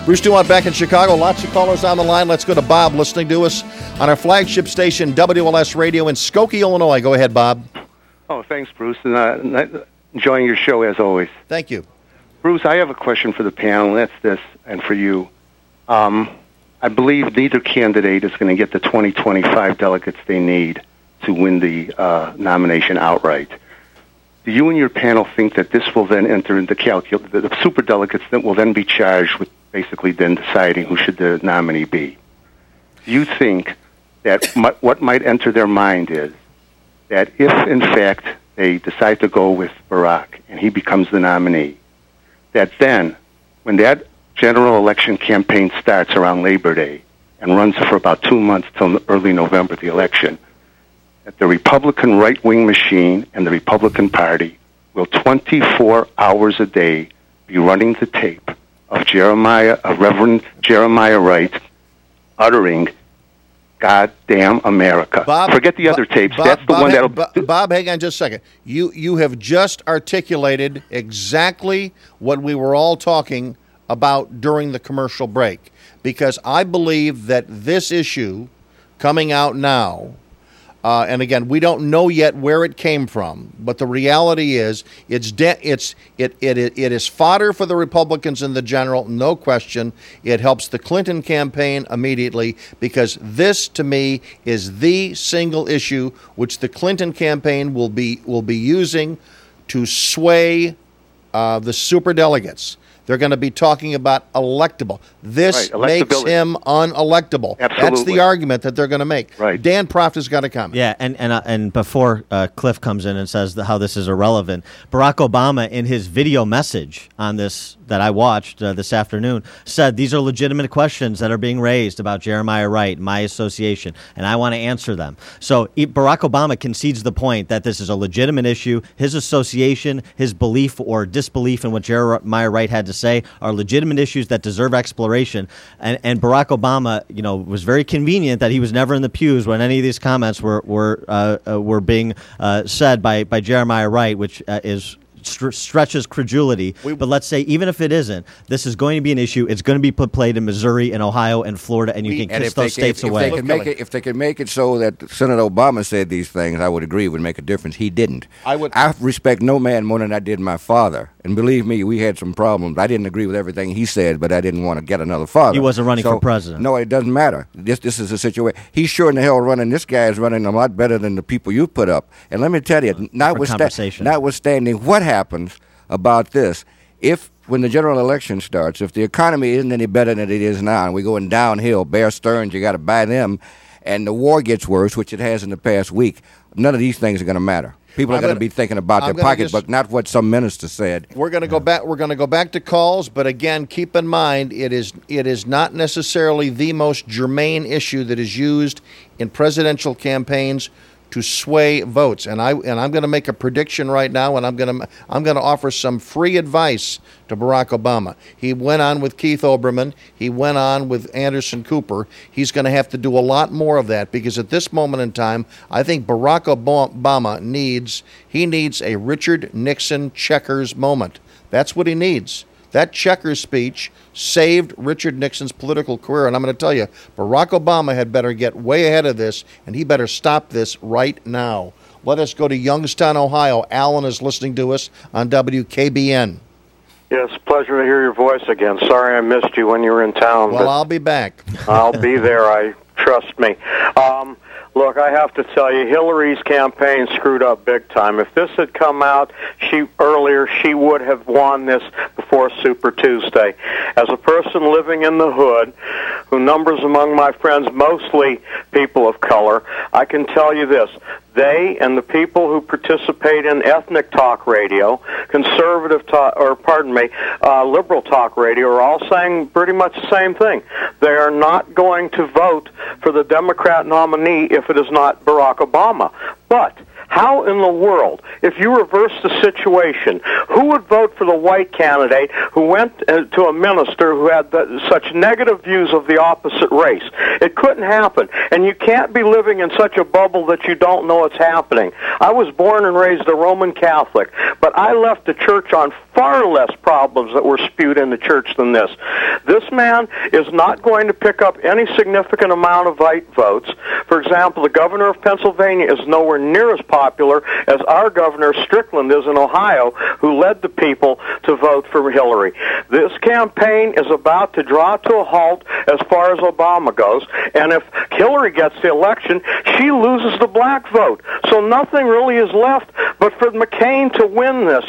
Bruce Dumont back in Chicago. Lots of callers on the line. Let's go to Bob listening to us on our flagship station, WLS Radio in Skokie, Illinois. Go ahead, Bob. Oh, thanks, Bruce. And enjoying your show as always. Thank you. Bruce, I have a question for the panel. That's this, and for you. I believe neither candidate is going to get the 2025 delegates they need to win the nomination outright. Do you and your panel think that this will then enter into calculus? The superdelegates that will then be charged with basically then deciding who should the nominee be? Do you think that what might enter their mind is that if, in fact, they decide to go with Barack and he becomes the nominee, that then, when that general election campaign starts around Labor Day and runs for about 2 months till early November, the election, that the Republican right-wing machine and the Republican Party will 24 hours a day be running the tape of Reverend Jeremiah Wright uttering "Goddamn America." Bob, forget the other tapes. Bob, that's the Bob, one that'll... Bob, hang on just a second. You have just articulated exactly what we were all talking about during the commercial break, because I believe that this issue coming out now, and again, we don't know yet where it came from, but the reality is it is fodder for the Republicans in the general, no question. It helps the Clinton campaign immediately, because this, to me, is the single issue which the Clinton campaign will be using to sway the superdelegates. They're going to be talking about electable. This makes him unelectable. Absolutely. That's the argument that they're going to make. Right. Dan Proft has got a comment. Yeah, and before Cliff comes in and says how this is irrelevant, Barack Obama, in his video message on this that I watched this afternoon, said these are legitimate questions that are being raised about Jeremiah Wright, my association, and I want to answer them. So Barack Obama concedes the point that this is a legitimate issue. His association, his belief or disbelief in what Jeremiah Wright had to say are legitimate issues that deserve exploration. And Barack Obama, was very convenient that he was never in the pews when any of these comments were being said by Jeremiah Wright, which is stretches credulity. But let's say, even if it isn't, this is going to be an issue. It's going to be played in Missouri and Ohio and Florida, and you can kiss those states away. If they could make it so that Senator Obama said these things, I would agree it would make a difference. He didn't. I respect no man more than I did my father. And believe me, we had some problems. I didn't agree with everything he said, but I didn't want to get another father. He wasn't running for president. No, it doesn't matter. This is a situation. He's sure in the hell running. This guy is running a lot better than the people you put up. And let me tell you, notwithstanding what happens about this, when the general election starts, if the economy isn't any better than it is now, and we're going downhill, Bear Stearns, you got to buy them, and the war gets worse, which it has in the past week, none of these things are going to matter. People are going to be thinking about their pocketbook, not what some minister said. We're going to go back. We're going to go back to calls, but again, keep in mind it is not necessarily the most germane issue that is used in presidential campaigns to sway votes. And I'm going to make a prediction right now, and I'm going to offer some free advice to Barack Obama. He went on with Keith Olbermann. He went on with Anderson Cooper. He's going to have to do a lot more of that, because at this moment in time, I think Barack Obama needs a Richard Nixon checkers moment. That's what he needs. That checkers speech saved Richard Nixon's political career. And I'm going to tell you, Barack Obama had better get way ahead of this, and he better stop this right now. Let us go to Youngstown, Ohio. Alan is listening to us on WKBN. Yes, pleasure to hear your voice again. Sorry I missed you when you were in town. Well, I'll be back. I'll be there, trust me. Look, I have to tell you, Hillary's campaign screwed up big time. If this had come out earlier, she would have won this before Super Tuesday. As a person living in the hood, who numbers among my friends mostly people of color, I can tell you this. They and the people who participate in ethnic talk radio, liberal talk radio, are all saying pretty much the same thing. They are not going to vote for the Democrat nominee if it is not Barack Obama. But How in the world, if you reverse the situation, who would vote for the white candidate who went to a minister who had such negative views of the opposite race? It couldn't happen. And you can't be living in such a bubble that you don't know it's happening. I was born and raised a Roman Catholic, but I left the church on far less problems that were spewed in the church than this. This man is not going to pick up any significant amount of white votes. For example, the governor of Pennsylvania is nowhere near as popular as our governor Strickland is in Ohio, who led the people to vote for Hillary. This campaign is about to draw to a halt as far as Obama goes, and if Hillary gets the election, she loses the black vote. So nothing really is left but for McCain to win this.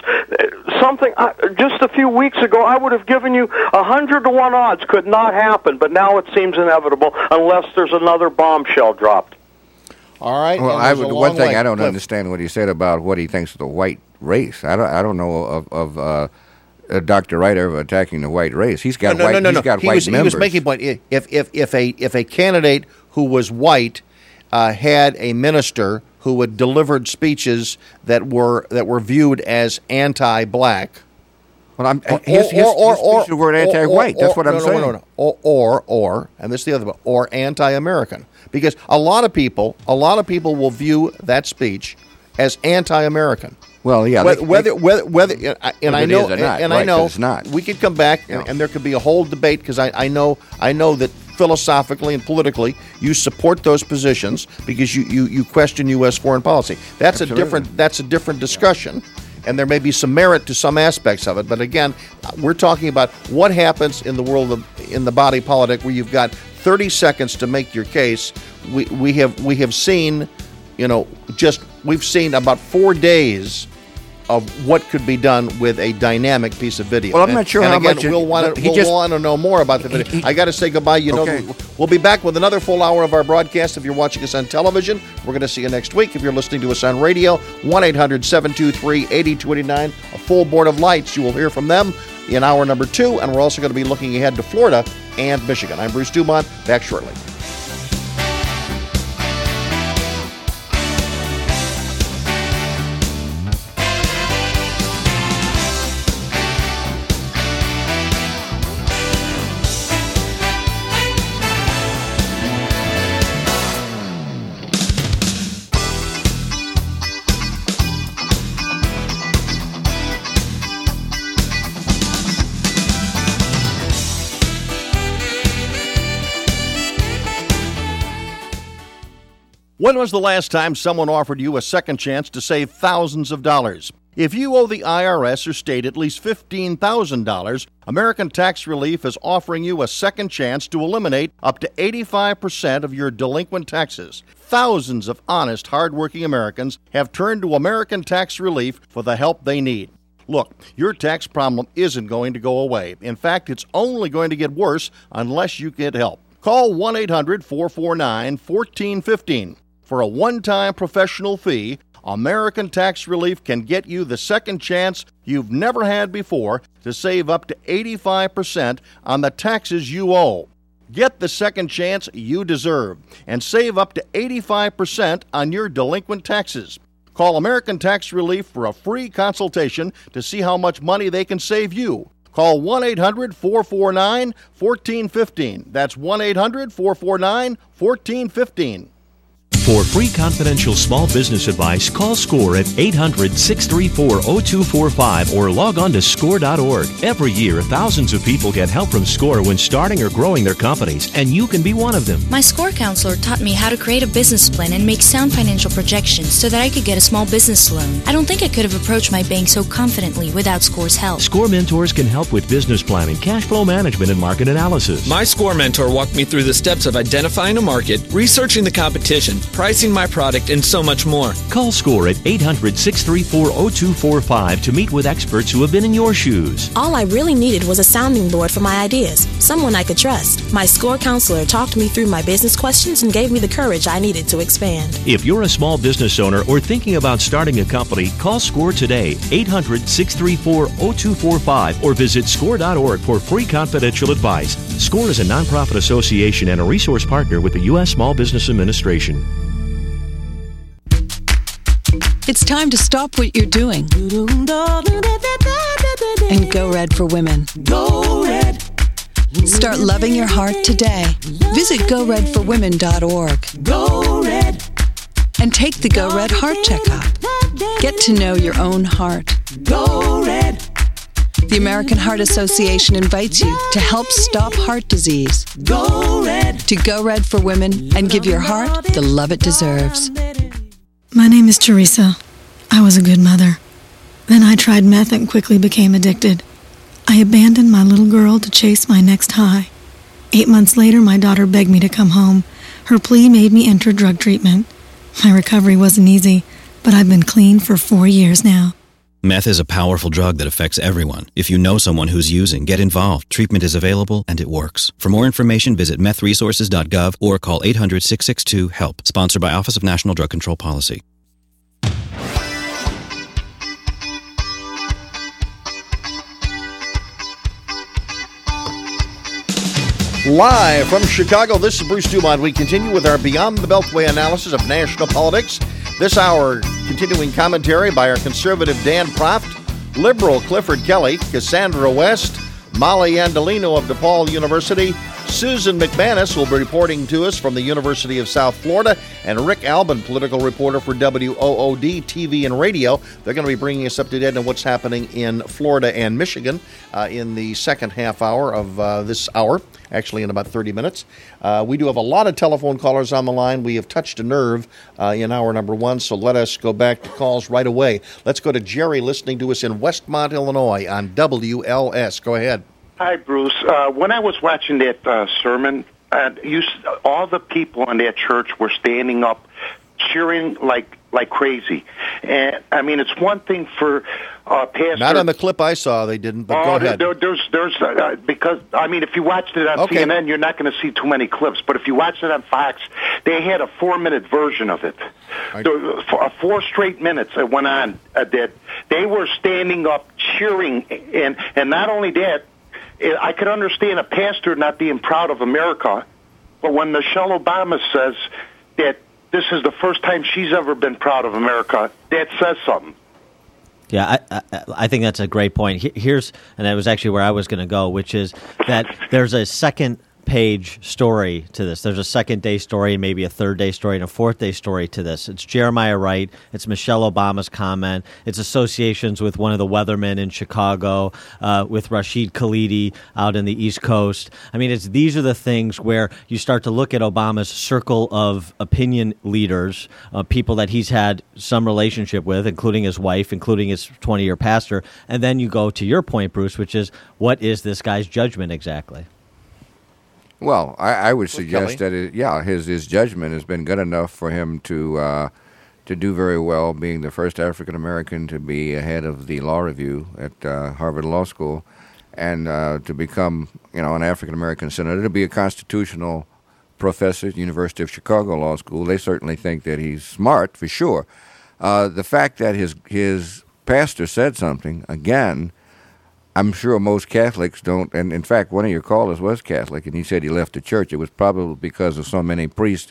Just a few weeks ago, I would have given you 100-to-1 odds could not happen, but now it seems inevitable unless there's another bombshell dropped. All right. Well, one thing I don't understand what he said about what he thinks of the white race. I don't know of Dr. Wright ever attacking the white race. He's got white members. He was making a point. If a candidate who was white had a minister who had delivered speeches that were viewed as anti-black. Well, his speeches were anti-white. That's what I'm saying. Or, and this is the other one, or anti-American. Because a lot of people will view that speech as anti-American. Well, yeah. I know it's not. We could come back and there could be a whole debate because I know that philosophically and politically you support those positions because you question U.S. foreign policy. That's a different discussion. And there may be some merit to some aspects of it, but again, we're talking about what happens in the world in the body politic where you've got 30 seconds to make your case. We have seen, we've seen about 4 days of what could be done with a dynamic piece of video. Well, I'm not sure how much. We'll want to know more about the video. I got to say goodbye. We'll be back with another full hour of our broadcast. If you're watching us on television, we're going to see you next week. If you're listening to us on radio, 1-800-723-8289. A full board of lights. You will hear from them in hour number 2, and we're also going to be looking ahead to Florida and Michigan. I'm Bruce Dumont. Back shortly. When was the last time someone offered you a second chance to save thousands of dollars? If you owe the IRS or state at least $15,000, American Tax Relief is offering you a second chance to eliminate up to 85% of your delinquent taxes. Thousands of honest, hardworking Americans have turned to American Tax Relief for the help they need. Look, your tax problem isn't going to go away. In fact, it's only going to get worse unless you get help. Call 1-800-449-1415. For a one-time professional fee, American Tax Relief can get you the second chance you've never had before to save up to 85% on the taxes you owe. Get the second chance you deserve and save up to 85% on your delinquent taxes. Call American Tax Relief for a free consultation to see how much money they can save you. Call 1-800-449-1415. That's 1-800-449-1415. For free confidential small business advice, call SCORE at 800-634-0245 or log on to SCORE.org. Every year, thousands of people get help from SCORE when starting or growing their companies, and you can be one of them. My SCORE counselor taught me how to create a business plan and make sound financial projections so that I could get a small business loan. I don't think I could have approached my bank so confidently without SCORE's help. SCORE mentors can help with business planning, cash flow management, and market analysis. My SCORE mentor walked me through the steps of identifying a market, researching the competition, pricing my product, and so much more. Call SCORE at 800-634-0245 to meet with experts who have been in your shoes. All I really needed was a sounding board for my ideas, someone I could trust. My SCORE counselor talked me through my business questions and gave me the courage I needed to expand. If you're a small business owner or thinking about starting a company, call SCORE today, 800-634-0245, or visit SCORE.org for free confidential advice. SCORE is a nonprofit association and a resource partner with the U.S. Small Business Administration. It's time to stop what you're doing and go red for women. Go red. Start loving your heart today. Visit GoRedForWomen.org. Go red. And take the Go Red Heart Checkup. Get to know your own heart. Go red. The American Heart Association invites you to help stop heart disease. Go red. To Go Red for Women and give your heart the love it deserves. My name is Teresa. I was a good mother. Then I tried meth and quickly became addicted. I abandoned my little girl to chase my next high. 8 months later, my daughter begged me to come home. Her plea made me enter drug treatment. My recovery wasn't easy, but I've been clean for 4 years now. Meth is a powerful drug that affects everyone. If you know someone who's using, get involved. Treatment is available and it works. For more information, visit methresources.gov or call 800-662-HELP. Sponsored by Office of National Drug Control Policy. Live from Chicago, this is Bruce Dumont. We continue with our Beyond the Beltway analysis of national politics. This hour, continuing commentary by our conservative Dan Proft, liberal Clifford Kelly, Cassandra West, Molly Andolino of DePaul University, Susan McManus will be reporting to us from the University of South Florida, and Rick Albin, political reporter for WOOD TV and radio. They're going to be bringing us up to date on what's happening in Florida and Michigan in the second half hour of this hour, actually in about 30 minutes. We do have a lot of telephone callers on the line. We have touched a nerve in hour number one, so let us go back to calls right away. Let's go to Jerry listening to us in Westmont, Illinois on WLS. Go ahead. Hi, Bruce. When I was watching that sermon, all the people in that church were standing up, cheering like crazy. And I mean, it's one thing for pastor. Not on the clip I saw, they didn't. But go ahead. There's because I mean, if you watched it on CNN, you're not going to see too many clips. But if you watched it on Fox, they had a 4-minute version of it. 4 straight minutes it went on. That they were standing up, cheering, and not only that. I could understand a pastor not being proud of America, but when Michelle Obama says that this is the first time she's ever been proud of America, that says something. Yeah, I think that's a great point. Here's, and that was actually where I was going to go, which is that there's a second-page story to this. There's a second-day story, maybe a third-day story, and a fourth-day story to this. It's Jeremiah Wright. It's Michelle Obama's comment. It's associations with one of the weathermen in Chicago, with Rashid Khalidi out in the East Coast. I mean, these are the things where you start to look at Obama's circle of opinion leaders, people that he's had some relationship with, including his wife, including his 20-year pastor, and then you go to your point, Bruce, which is, what is this guy's judgment exactly? Well, I would suggest that his judgment has been good enough for him to do very well, being the first African American to be head of the law review at Harvard Law School, and to become an African American senator, to be a constitutional professor at the University of Chicago Law School. They certainly think that he's smart for sure. The fact that his pastor said something again. I'm sure most Catholics don't, and in fact, one of your callers was Catholic, and he said he left the church. It was probably because of so many priests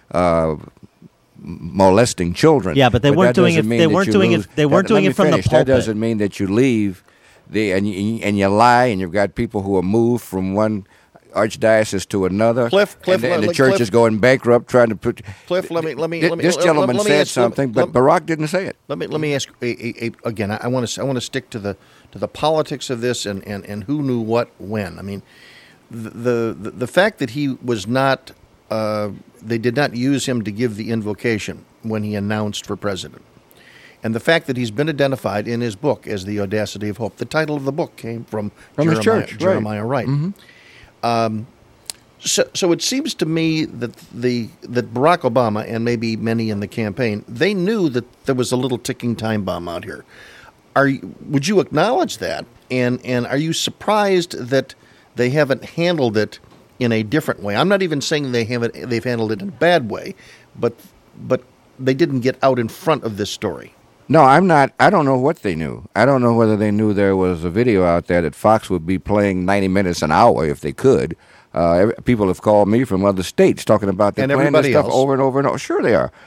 molesting children. Yeah, but they weren't doing it. They weren't doing it. They weren't doing it from the pulpit. That doesn't mean that you leave and you lie, and you've got people who are moved from one archdiocese to another. Cliff, and the church is going bankrupt, trying to put. Cliff, let me. This gentleman said something, but Barack didn't say it. Let me ask again. I want to stick to the politics of this and who knew what when. I mean, the fact that he was not, they did not use him to give the invocation when he announced for president, and the fact that he's been identified in his book as the Audacity of Hope. The title of the book came from his church, Jeremiah Wright. Mm-hmm. So it seems to me that that Barack Obama and maybe many in the campaign, they knew that there was a little ticking time bomb out here. Would you acknowledge that? And are you surprised that they haven't handled it in a different way? I'm not even saying they've handled it in a bad way, but they didn't get out in front of this story. No, I'm not. I don't know what they knew. I don't know whether they knew there was a video out there that Fox would be playing 90 minutes an hour if they could. People have called me from other states talking about they're playing this stuff over and over and over. Sure they are.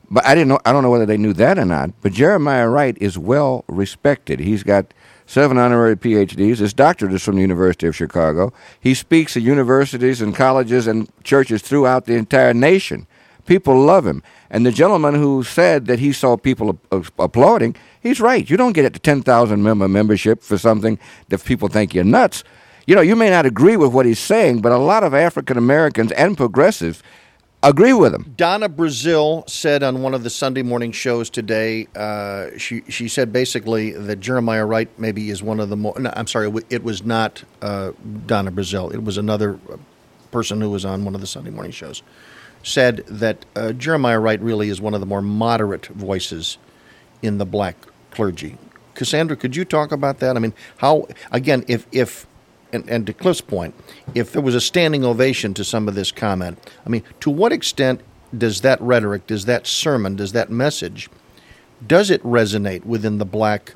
But I don't know whether they knew that or not. But Jeremiah Wright is well respected. He's got 7 honorary PhDs. His doctorate is from the University of Chicago. He speaks at universities and colleges and churches throughout the entire nation. People love him. And the gentleman who said that he saw people applauding, he's right. You don't get a 10,000 member membership for something that people think you're nuts. You know, you may not agree with what he's saying, but a lot of African Americans and progressives agree with him. Donna Brazile said on one of the Sunday morning shows today, she said basically that Jeremiah Wright maybe is one of the more, no, I'm sorry, it was not Donna Brazile. It was another person who was on one of the Sunday morning shows, said that Jeremiah Wright really is one of the more moderate voices in the black clergy. Cassandra, could you talk about that? I mean, how, again, if and to Cliff's point, if there was a standing ovation to some of this comment, I mean, to what extent does that rhetoric, does that sermon, does that message, does it resonate within the black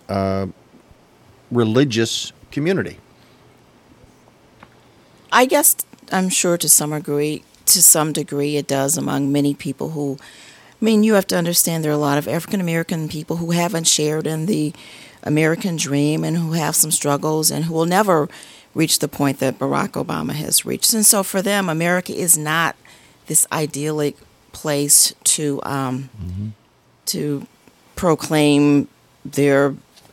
religious community? I guess I'm sure to some degree it does among many people who, I mean, you have to understand there are a lot of African American people who haven't shared in the American dream and who have some struggles and who will never reach the point that Barack Obama has reached. And so for them, America is not this idyllic place to proclaim their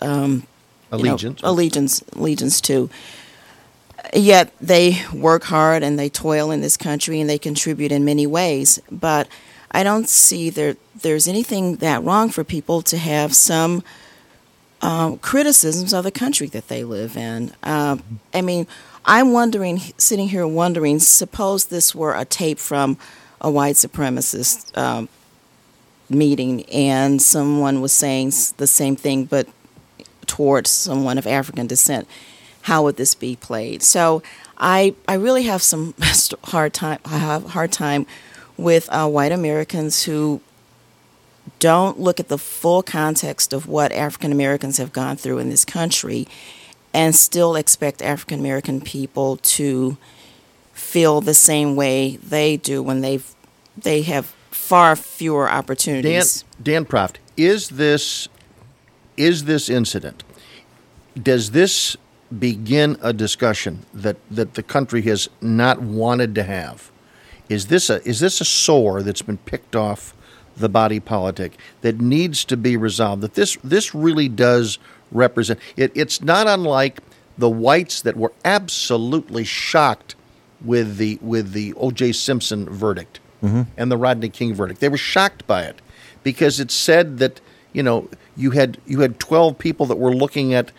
allegiance to. Yet they work hard and they toil in this country and they contribute in many ways. But I don't see there's anything that wrong for people to have some criticisms of the country that they live in. I mean, I'm sitting here wondering, suppose this were a tape from a white supremacist meeting and someone was saying the same thing but towards someone of African descent. How would this be played? So I really have some hard time with white Americans who don't look at the full context of what African Americans have gone through in this country and still expect African American people to feel the same way they do when they have far fewer opportunities. Dan Proft, is this incident, does this begin a discussion that the country has not wanted to have? Is this a sore that's been picked off the body politic that needs to be resolved? That this really does represent it. It's not unlike the whites that were absolutely shocked with the O.J. Simpson verdict and the Rodney King verdict. They were shocked by it because it said that you had 12 people that were looking at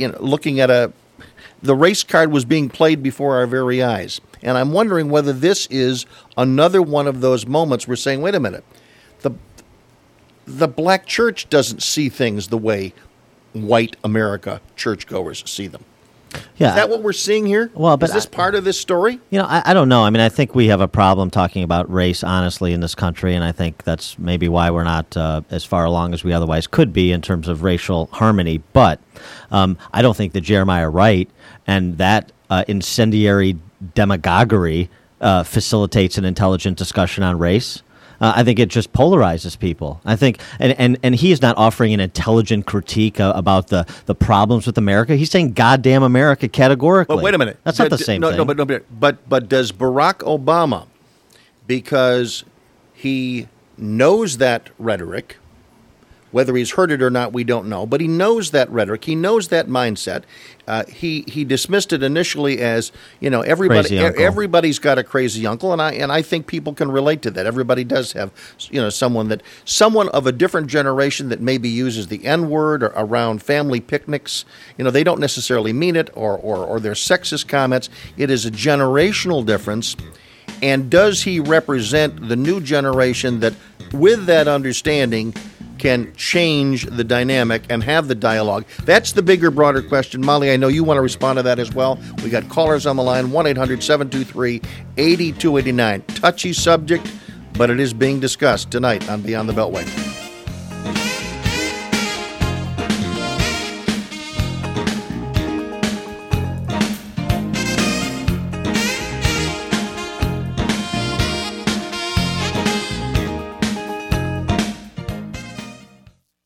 the race card was being played before our very eyes. And I'm wondering whether this is another one of those moments we're saying, wait a minute, the black church doesn't see things the way white America churchgoers see them. Yeah. Is that what we're seeing here? Well, but is this part of this story? I don't know. I mean, I think we have a problem talking about race honestly in this country, and I think that's maybe why we're not as far along as we otherwise could be in terms of racial harmony. But I don't think that Jeremiah Wright and that incendiary demagoguery facilitates an intelligent discussion on race. I think it just polarizes people. I think, and he is not offering an intelligent critique about the problems with America. He's saying "goddamn America" categorically. But wait a minute, that's not the same thing. But does Barack Obama, because he knows that rhetoric, whether he's heard it or not, we don't know. But he knows that rhetoric. He knows that mindset. He dismissed it initially as everybody's got a crazy uncle, and I think people can relate to that. Everybody does have someone of a different generation that maybe uses the N-word or around family picnics. They don't necessarily mean it, or they're sexist comments. It is a generational difference. And does he represent the new generation that, with that understanding, can change the dynamic and have the dialogue? That's the bigger, broader question. Molly, I know you want to respond to that as well. We got callers on the line, 1-800-723-8289. Touchy subject, but it is being discussed tonight on Beyond the Beltway.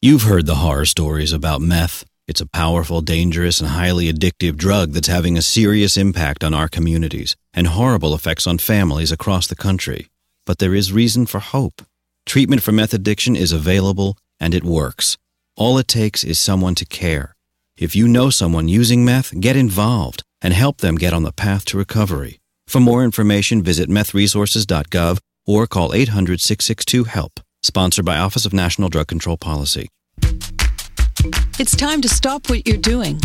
You've heard the horror stories about meth. It's a powerful, dangerous, and highly addictive drug that's having a serious impact on our communities and horrible effects on families across the country. But there is reason for hope. Treatment for meth addiction is available, and it works. All it takes is someone to care. If you know someone using meth, get involved and help them get on the path to recovery. For more information, visit methresources.gov or call 800-662-HELP. Sponsored by Office of National Drug Control Policy. It's time to stop what you're doing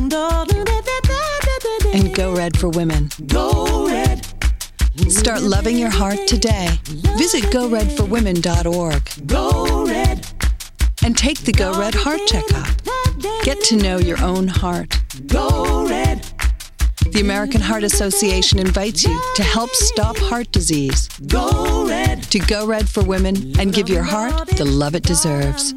and go red for women. Go red. Start loving your heart today. Visit GoRedForWomen.org. Go red. And take the Go Red Heart Checkup. Get to know your own heart. Go red. The American Heart Association invites you to help stop heart disease. Go red. To Go Red for Women and give your heart the love it deserves.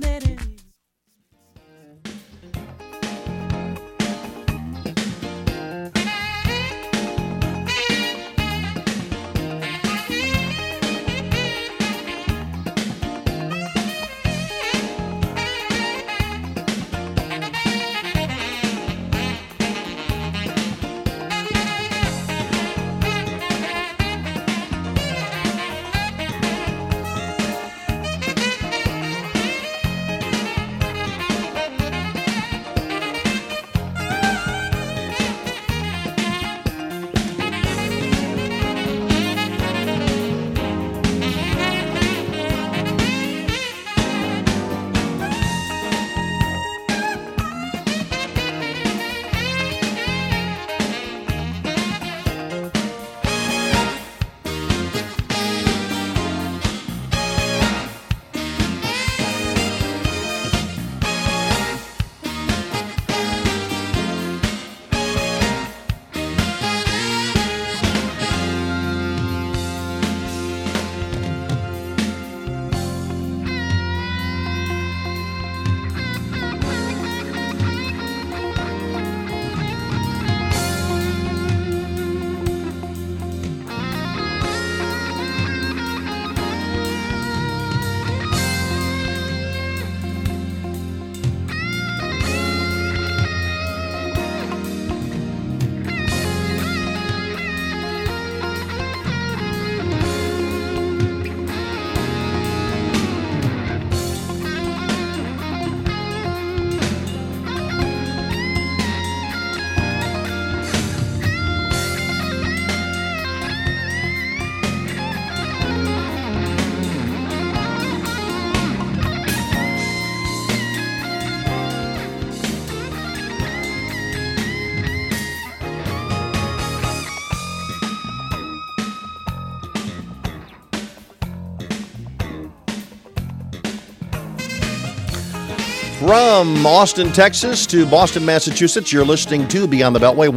From Austin, Texas to Boston, Massachusetts, you're listening to Beyond the Beltway,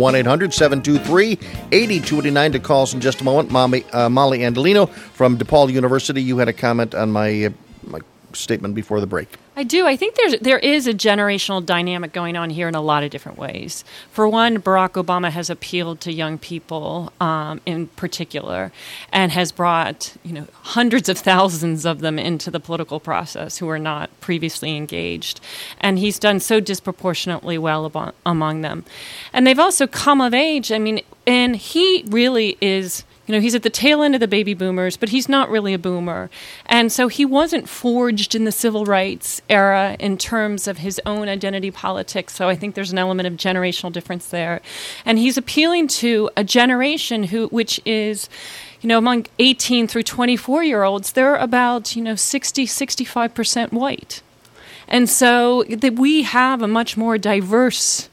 1-800-723-8289 to call us in just a moment. Molly Andolino from DePaul University, you had a comment on my statement before the break. I do. I think there is a generational dynamic going on here in a lot of different ways. For one, Barack Obama has appealed to young people in particular, and has brought hundreds of thousands of them into the political process who were not previously engaged, and he's done so disproportionately well among them. And they've also come of age. And he really is. He's at the tail end of the baby boomers, but he's not really a boomer. And so he wasn't forged in the civil rights era in terms of his own identity politics. So I think there's an element of generational difference there. And he's appealing to a generation which is, among 18 through 24-year-olds, they're about, 60-65% white. And so that we have a much more diverse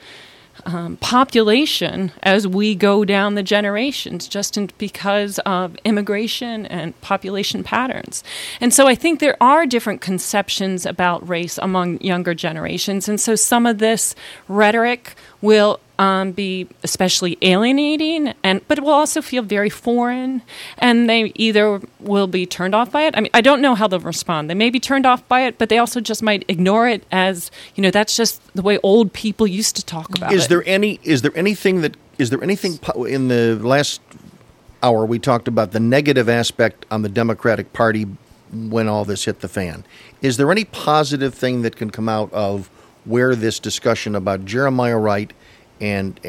population as we go down the generations, just because of immigration and population patterns. And so I think there are different conceptions about race among younger generations. And so some of this rhetoric will be especially alienating, but it will also feel very foreign, and they either will be turned off by it. I don't know how they'll respond. They may be turned off by it, but they also just might ignore it as, that's just the way old people used to talk about it. Is there anything in the last hour we talked about the negative aspect on the Democratic Party when all this hit the fan. Is there any positive thing that can come out of where this discussion about Jeremiah Wright and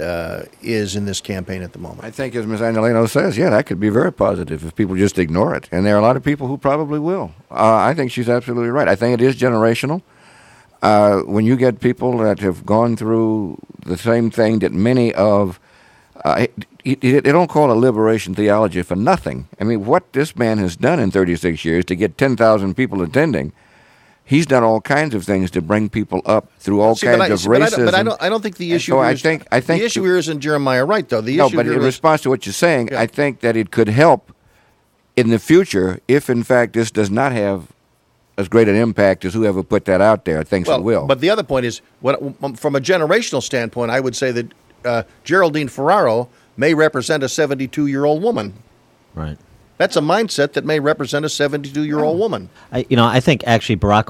is in this campaign at the moment? I think, as Ms. Angelino says, that could be very positive if people just ignore it. And there are a lot of people who probably will. I think she's absolutely right. I think it is generational. When you get people that have gone through the same thing that many of, they don't call it liberation theology for nothing. I mean, what this man has done in 36 years to get 10,000 people attending, he's done all kinds of things to bring people up through all kinds of racism. But I don't think the issue. So here I is, think the issue here isn't Jeremiah Wright, though. The no, issue but here in is, response to what you're saying, I think that it could help in the future if, in fact, this does not have as great an impact as whoever put that out there thinks it will. But the other point is, from a generational standpoint, I would say that Geraldine Ferraro may represent a 72-year-old woman. Right. That's a mindset that may represent a 72-year-old woman. I think actually Barack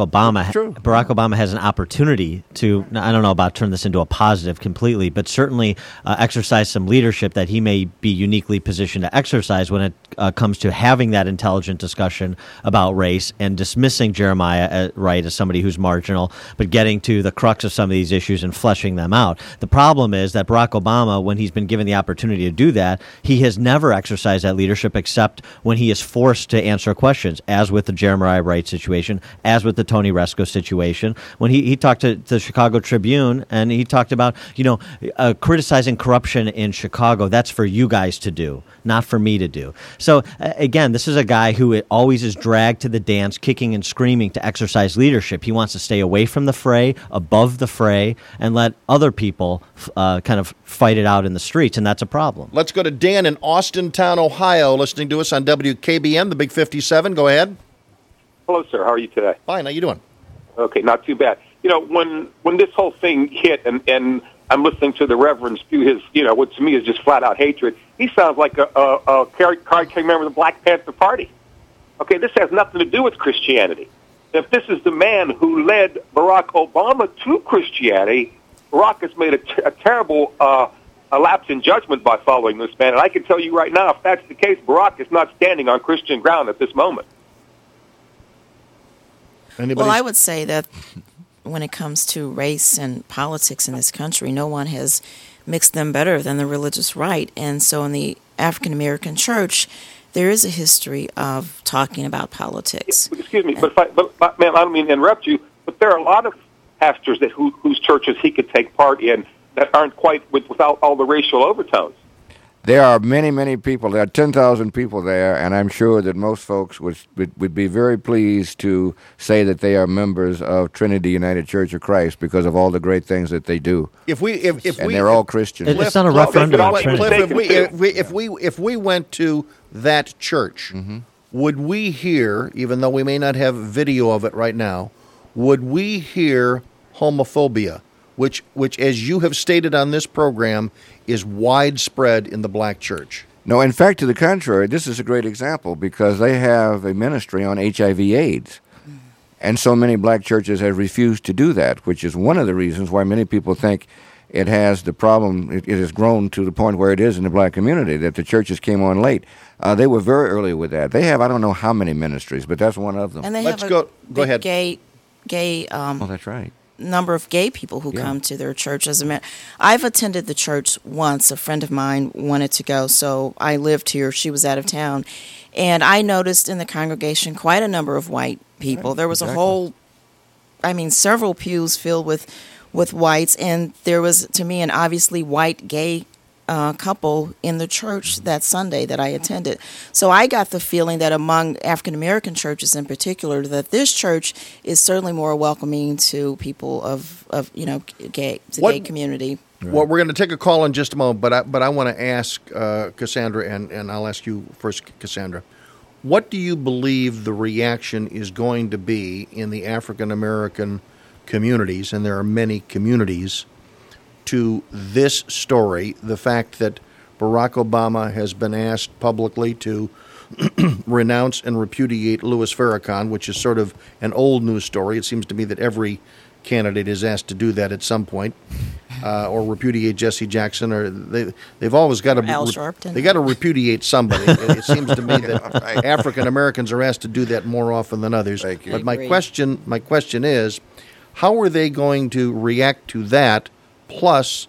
Obama has an opportunity to, I don't know about turn this into a positive completely, but certainly exercise some leadership that he may be uniquely positioned to exercise when it comes to having that intelligent discussion about race and dismissing Jeremiah Wright as somebody who's marginal, but getting to the crux of some of these issues and fleshing them out. The problem is that Barack Obama, when he's been given the opportunity to do that, he has never exercised that leadership except when he is forced to answer questions, as with the Jeremiah Wright situation, as with the Tony Resco situation. When he talked to the Chicago Tribune and he talked about, criticizing corruption in Chicago, that's for you guys to do, not for me to do. So, again, this is a guy who always is dragged to the dance, kicking and screaming to exercise leadership. He wants to stay away from the fray, above the fray, and let other people kind of fight it out in the streets, and that's a problem. Let's go to Dan in Austintown, Ohio, listening to us on WKBN, the Big 57. Go ahead. Hello, sir. How are you today? Fine. How you doing? Okay, not too bad. When this whole thing hit, and I'm listening to the Reverend spew his, what to me is just flat-out hatred, he sounds like a card-carrying member of the Black Panther Party. Okay, this has nothing to do with Christianity. If this is the man who led Barack Obama to Christianity, Barack has made a terrible a lapse in judgment by following this man. And I can tell you right now, if that's the case, Barack is not standing on Christian ground at this moment. Well, I would say that when it comes to race and politics in this country, no one has mixed them better than the religious right. And so in the African American church, there is a history of talking about politics. Excuse me, but ma'am, I don't mean to interrupt you, but there are a lot of pastors whose churches he could take part in that aren't quite without all the racial overtones. There are many, many people. There are 10,000 people there, and I'm sure that most folks would be very pleased to say that they are members of Trinity United Church of Christ because of all the great things that they do. They're all Christians. It's not a referendum on Trinity. If we went to that church, would we hear, even though we may not have video of it right now, would we hear homophobia, which, as you have stated on this program, is widespread in the black church? No, in fact, to the contrary, this is a great example because they have a ministry on HIV/AIDS. And so many black churches have refused to do that, which is one of the reasons why many people think it has the problem, it has grown to the point where it is in the black community, that the churches came on late. They were very early with that. They have, I don't know how many ministries, but that's one of them. And they have go ahead. Gay oh, that's right. Number of gay people who come to their church. I've attended the church once. A friend of mine wanted to go, so I lived here. She was out of town. And I noticed in the congregation quite a number of white people. Right, there was several pews filled with whites, and there was, to me, an obviously white gay couple in the church that Sunday that I attended. So I got the feeling that among African American churches in particular, that this church is certainly more welcoming to people of gay community. Well, we're going to take a call in just a moment, but I want to ask Cassandra, and I'll ask you first, Cassandra. What do you believe the reaction is going to be in the African American communities, and there are many communities, to this story, the fact that Barack Obama has been asked publicly to renounce and repudiate Louis Farrakhan, which is sort of an old news story. It seems to me that every candidate is asked to do that at some point. or repudiate Jesse Jackson, or they've always got to Al Sharpton. They got to repudiate somebody. It seems to me that African Americans are asked to do that more often than others. Thank you. But my question is, how are they going to react to that? Plus,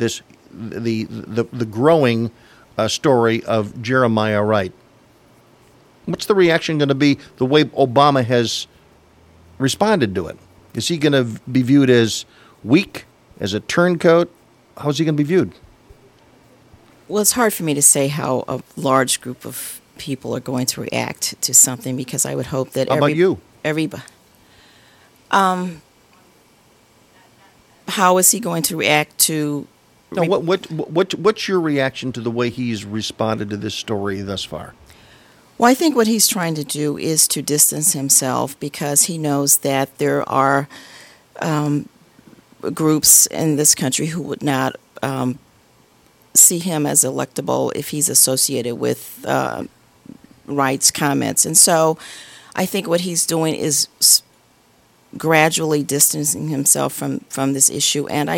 the growing story of Jeremiah Wright. What's the reaction going to be the way Obama has responded to it? Is he going to be viewed as weak, as a turncoat? How is he going to be viewed? Well, it's hard for me to say how a large group of people are going to react to something, because I would hope that How about you? Everybody. How is he going to react to? No, what's your reaction to the way he's responded to this story thus far? Well, I think what he's trying to do is to distance himself, because he knows that there are groups in this country who would not see him as electable if he's associated with Wright's comments. And so I think what he's doing is gradually distancing himself from this issue. And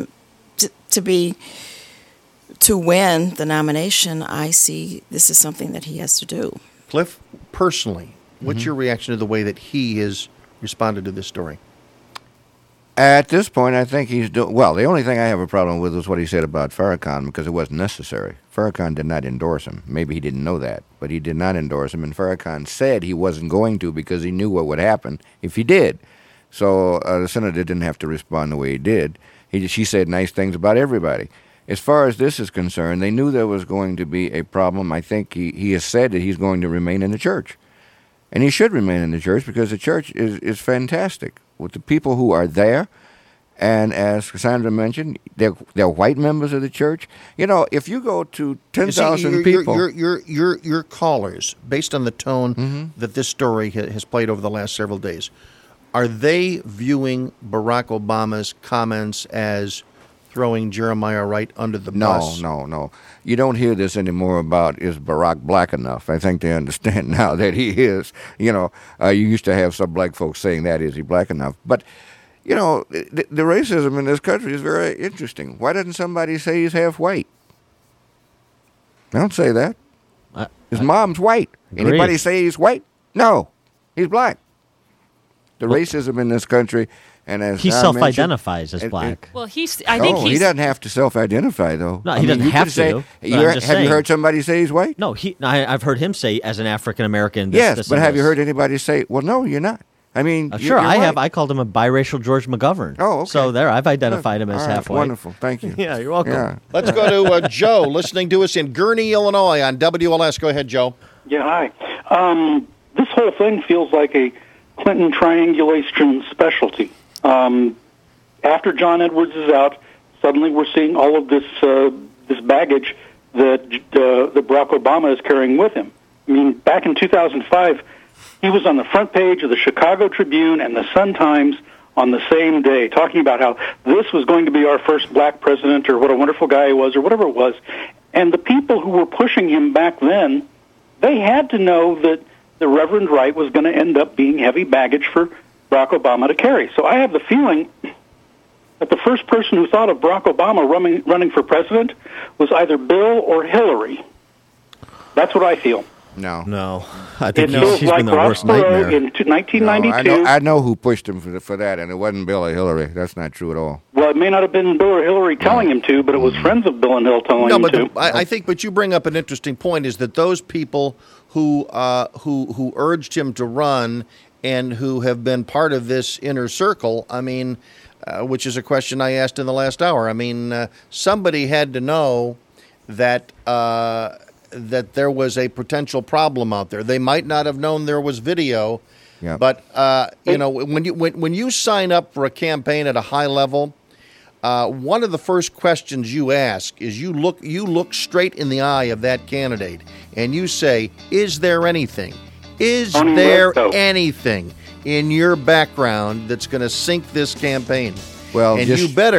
to win the nomination, I see this is something that he has to do. Cliff, personally, what's your reaction to the way that he has responded to this story? At this point, I think he's doing well. The only thing I have a problem with is what he said about Farrakhan, because it wasn't necessary. Farrakhan did not endorse him. Maybe he didn't know that, but he did not endorse him. And Farrakhan said he wasn't going to because he knew what would happen if he did. So the senator didn't have to respond the way he did. She said nice things about everybody. As far as this is concerned, they knew there was going to be a problem. I think he has said that he's going to remain in the church. And he should remain in the church, because the church is fantastic with the people who are there. And as Cassandra mentioned, they're white members of the church. You know, if you go to 10,000 people... Your callers, based on the tone that this story has played over the last several days, are they viewing Barack Obama's comments as throwing Jeremiah Wright under the bus? No. You don't hear this anymore about, is Barack black enough? I think they understand now that he is. You know, you used to have some black folks saying that, is he black enough? But, you know, the racism in this country is very interesting. Why doesn't somebody say he's half white? I don't say that. His mom's white. Agreed. Anybody say he's white? No, he's black. The racism in this country... And as he self-identifies as black. Well, he doesn't have to self-identify, though. No, he doesn't have to. Have you heard somebody say he's white? No, I've heard him say as an African-American. Yes, but have you heard anybody say, well, no, you're not? I mean, sure, I have. I called him a biracial George McGovern. Oh, okay. So I've identified him as half white. Wonderful, thank you. Yeah, you're welcome. Yeah. Let's go to Joe, listening to us in Gurnee, Illinois on WLS. Go ahead, Joe. Yeah, hi. This whole thing feels like a Clinton triangulation specialty. After John Edwards is out, suddenly we're seeing all of this baggage that Barack Obama is carrying with him. I mean, back in 2005, he was on the front page of the Chicago Tribune and the Sun-Times on the same day, talking about how this was going to be our first black president, or what a wonderful guy he was, or whatever it was. And the people who were pushing him back then, they had to know that the Reverend Wright was going to end up being heavy baggage for Barack Obama to carry. So I have the feeling that the first person who thought of Barack Obama running for president was either Bill or Hillary. That's what I feel. No. I think she's been the worst nightmare. In 1992. I know who pushed him for that, and it wasn't Bill or Hillary. That's not true at all. Well, it may not have been Bill or Hillary telling him to, but it was friends of Bill and Hill telling him to. I think, but you bring up an interesting point, is that those people who urged him to run and who have been part of this inner circle, I mean, which is a question I asked in the last hour. I mean, somebody had to know that that there was a potential problem out there. They might not have known there was video, but you know, when you sign up for a campaign at a high level, one of the first questions you ask is you look straight in the eye of that candidate and you say, "Is there anything? Is there anything in your background that's going to sink this campaign?" Well, and you better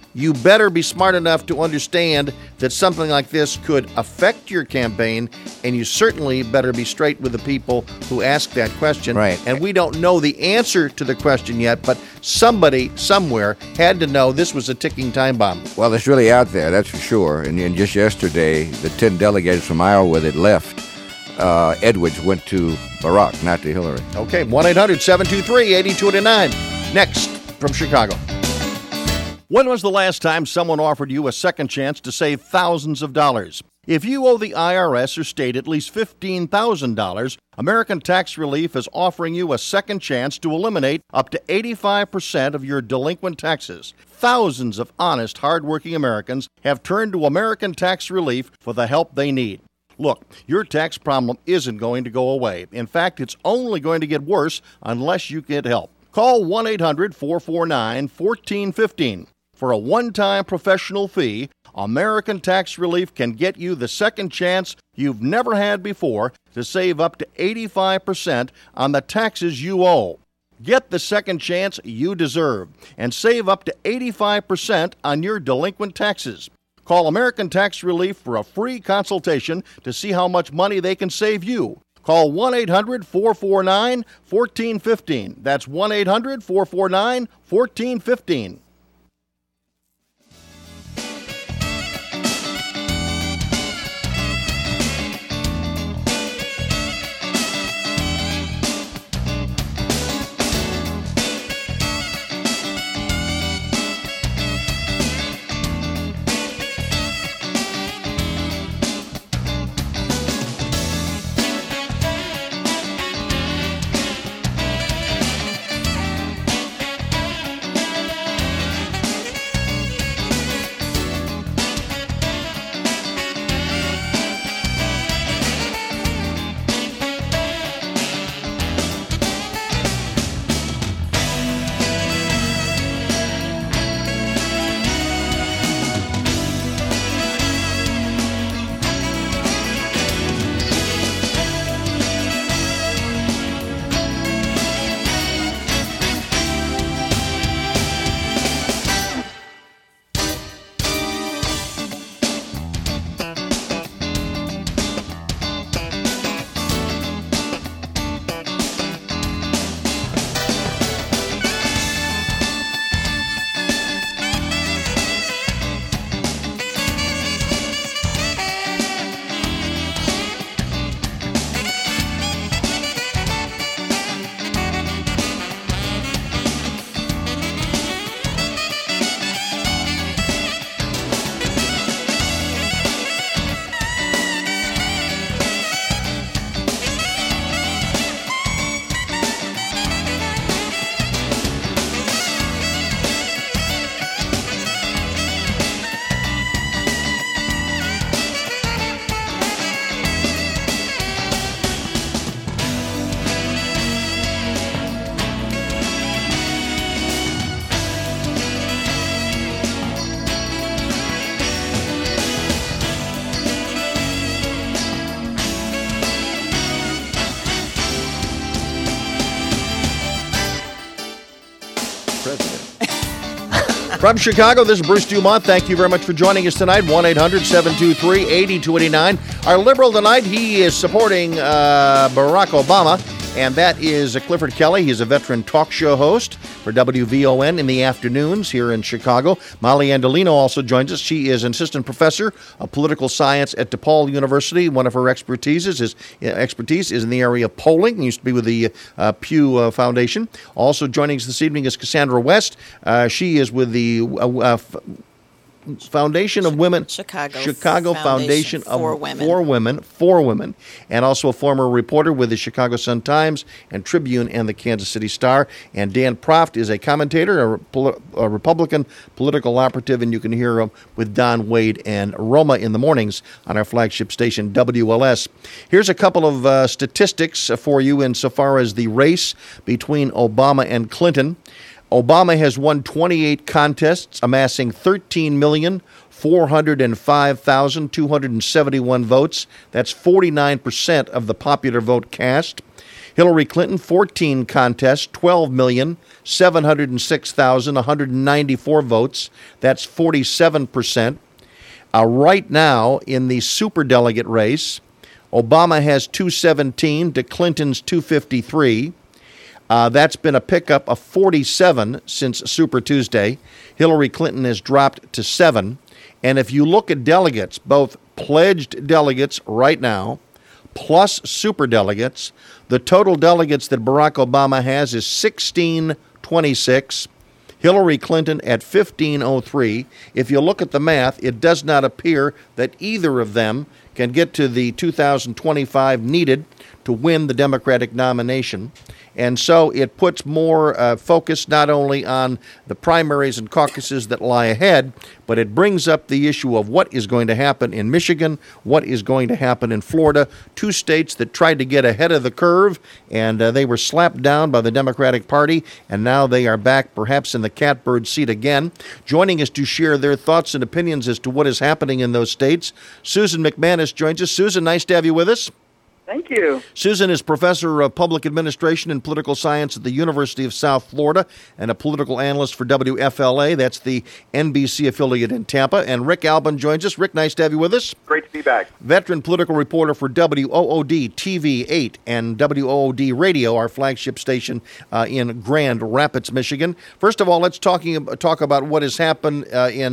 you better be smart enough to understand that something like this could affect your campaign, and you certainly better be straight with the people who ask that question. Right. And we don't know the answer to the question yet, but somebody somewhere had to know this was a ticking time bomb. Well, it's really out there, that's for sure. And just yesterday, the 10 delegates from Iowa that left, Edwards went to Barack, not to Hillary. Okay, 1-800-723-8289. Next from Chicago. When was the last time someone offered you a second chance to save thousands of dollars? If you owe the IRS or state at least $15,000, American Tax Relief is offering you a second chance to eliminate up to 85% of your delinquent taxes. Thousands of honest, hardworking Americans have turned to American Tax Relief for the help they need. Look, your tax problem isn't going to go away. In fact, it's only going to get worse unless you get help. Call 1-800-449-1415. For a one-time professional fee, American Tax Relief can get you the second chance you've never had before to save up to 85% on the taxes you owe. Get the second chance you deserve and save up to 85% on your delinquent taxes. Call American Tax Relief for a free consultation to see how much money they can save you. Call 1-800-449-1415. That's 1-800-449-1415. From Chicago, this is Bruce Dumont. Thank you very much for joining us tonight. 1-800-723-8289. Our liberal tonight, he is supporting Barack Obama, and that is Clifford Kelly. He's a veteran talk show host for WVON in the afternoons here in Chicago. Molly Andolino also joins us. She is an assistant professor of political science at DePaul University. One of her expertise is in the area of polling. Used to be with the Pew Foundation. Also joining us this evening is Cassandra West. She is with the Foundation of Women, Chicago Foundation for Women, and also a former reporter with the Chicago Sun-Times and Tribune and the Kansas City Star. And Dan Proft is a commentator, a Republican political operative, and you can hear him with Don Wade and Roma in the mornings on our flagship station, WLS. Here's a couple of statistics for you insofar as the race between Obama and Clinton. Obama has won 28 contests, amassing 13,405,271 votes. That's 49% of the popular vote cast. Hillary Clinton, 14 contests, 12,706,194 votes. That's 47%. Right now, in the superdelegate race, Obama has 217 to Clinton's 253. That's been a pickup of 47 since Super Tuesday. Hillary Clinton has dropped to 7. And if you look at delegates, both pledged delegates right now, plus superdelegates, the total delegates that Barack Obama has is 1626. Hillary Clinton at 1503. If you look at the math, it does not appear that either of them can get to the 2025 needed to win the Democratic nomination. And so it puts more focus not only on the primaries and caucuses that lie ahead, but it brings up the issue of what is going to happen in Michigan, what is going to happen in Florida, two states that tried to get ahead of the curve, and they were slapped down by the Democratic Party, and now they are back perhaps in the catbird seat again. Joining us to share their thoughts and opinions as to what is happening in those states, Susan McManus joins us. Susan, nice to have you with us. Thank you. Susan is professor of public administration and political science at the University of South Florida and a political analyst for WFLA. That's the NBC affiliate in Tampa. And Rick Albin joins us. Rick, nice to have you with us. Great to be back. Veteran political reporter for WOOD TV 8 and WOOD Radio, our flagship station in Grand Rapids, Michigan. First of all, let's talk about what has happened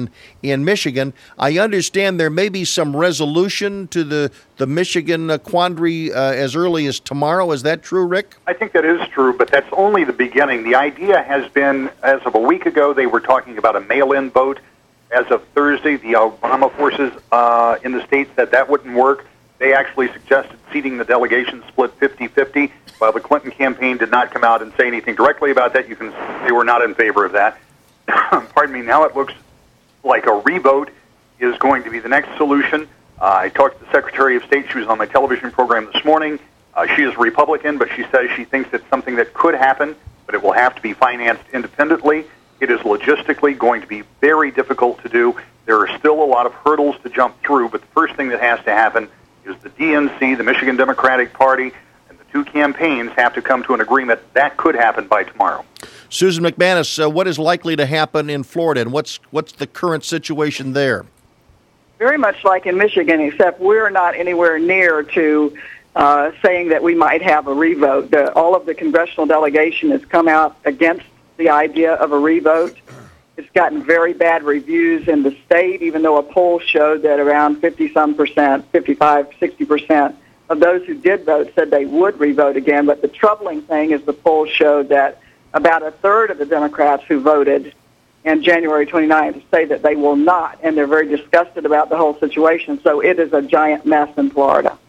in Michigan. I understand there may be some resolution to the Michigan quandary as early as tomorrow. Is that true, Rick? I think that is true, but that's only the beginning. The idea has been, as of a week ago, they were talking about a mail-in vote. As of Thursday, the Obama forces in the state said that wouldn't work. They actually suggested seating the delegation split 50-50. While the Clinton campaign did not come out and say anything directly about that, you can see they were not in favor of that. Pardon me. Now it looks like a revote is going to be the next solution. I talked to the Secretary of State. She was on my television program this morning. She is a Republican, but she says she thinks it's something that could happen, but it will have to be financed independently. It is logistically going to be very difficult to do. There are still a lot of hurdles to jump through, but the first thing that has to happen is the DNC, the Michigan Democratic Party, and the two campaigns have to come to an agreement. That could happen by tomorrow. Susan McManus, what is likely to happen in Florida, and what's the current situation there? Very much like in Michigan, except we're not anywhere near to saying that we might have a revote. All of the congressional delegation has come out against the idea of a revote. It's gotten very bad reviews in the state, even though a poll showed that around 50-some percent, 55, 60% of those who did vote said they would revote again. But the troubling thing is the poll showed that about a third of the Democrats who voted and January 29th say that they will not, and they're very disgusted about the whole situation. So it is a giant mess in Florida.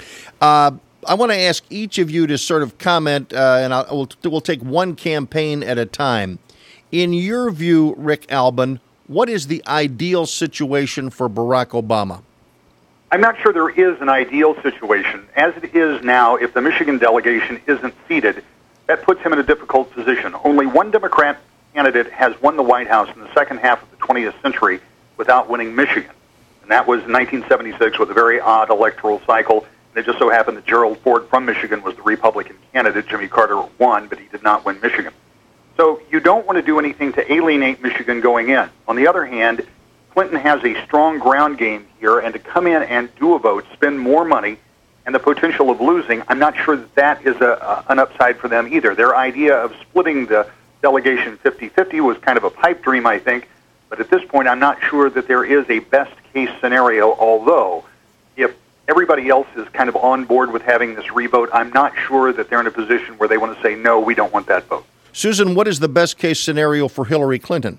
I want to ask each of you to sort of comment, and we'll take one campaign at a time. In your view, Rick Albin, what is the ideal situation for Barack Obama? I'm not sure there is an ideal situation. As it is now, if the Michigan delegation isn't seated, that puts him in a difficult position. Only one Democrat candidate has won the White House in the second half of the 20th century without winning Michigan. And that was in 1976 with a very odd electoral cycle. And it just so happened that Gerald Ford from Michigan was the Republican candidate. Jimmy Carter won, but he did not win Michigan. So you don't want to do anything to alienate Michigan going in. On the other hand, Clinton has a strong ground game here, and to come in and do a vote, spend more money, and the potential of losing, I'm not sure that is an upside for them either. Their idea of splitting the delegation 50-50 was kind of a pipe dream, I think. But at this point, I'm not sure that there is a best-case scenario, although if everybody else is kind of on board with having this revote, I'm not sure that they're in a position where they want to say, no, we don't want that vote. Susan, what is the best-case scenario for Hillary Clinton?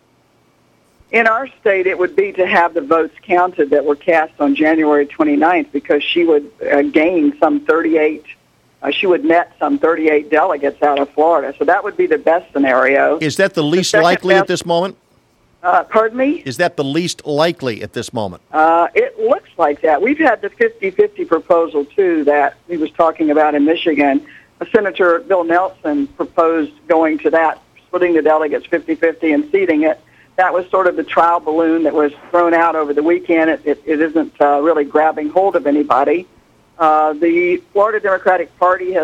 In our state, it would be to have the votes counted that were cast on January 29th, because she would gain some 38 she would net some 38 delegates out of Florida. So that would be the best scenario. Is that the least likely at this moment? Pardon me? Is that the least likely at this moment? It looks like that. We've had the 50-50 proposal, too, that he was talking about in Michigan. Senator Bill Nelson proposed going to that, splitting the delegates 50-50 and seating it. That was sort of the trial balloon that was thrown out over the weekend. It isn't really grabbing hold of anybody. The Florida Democratic Party has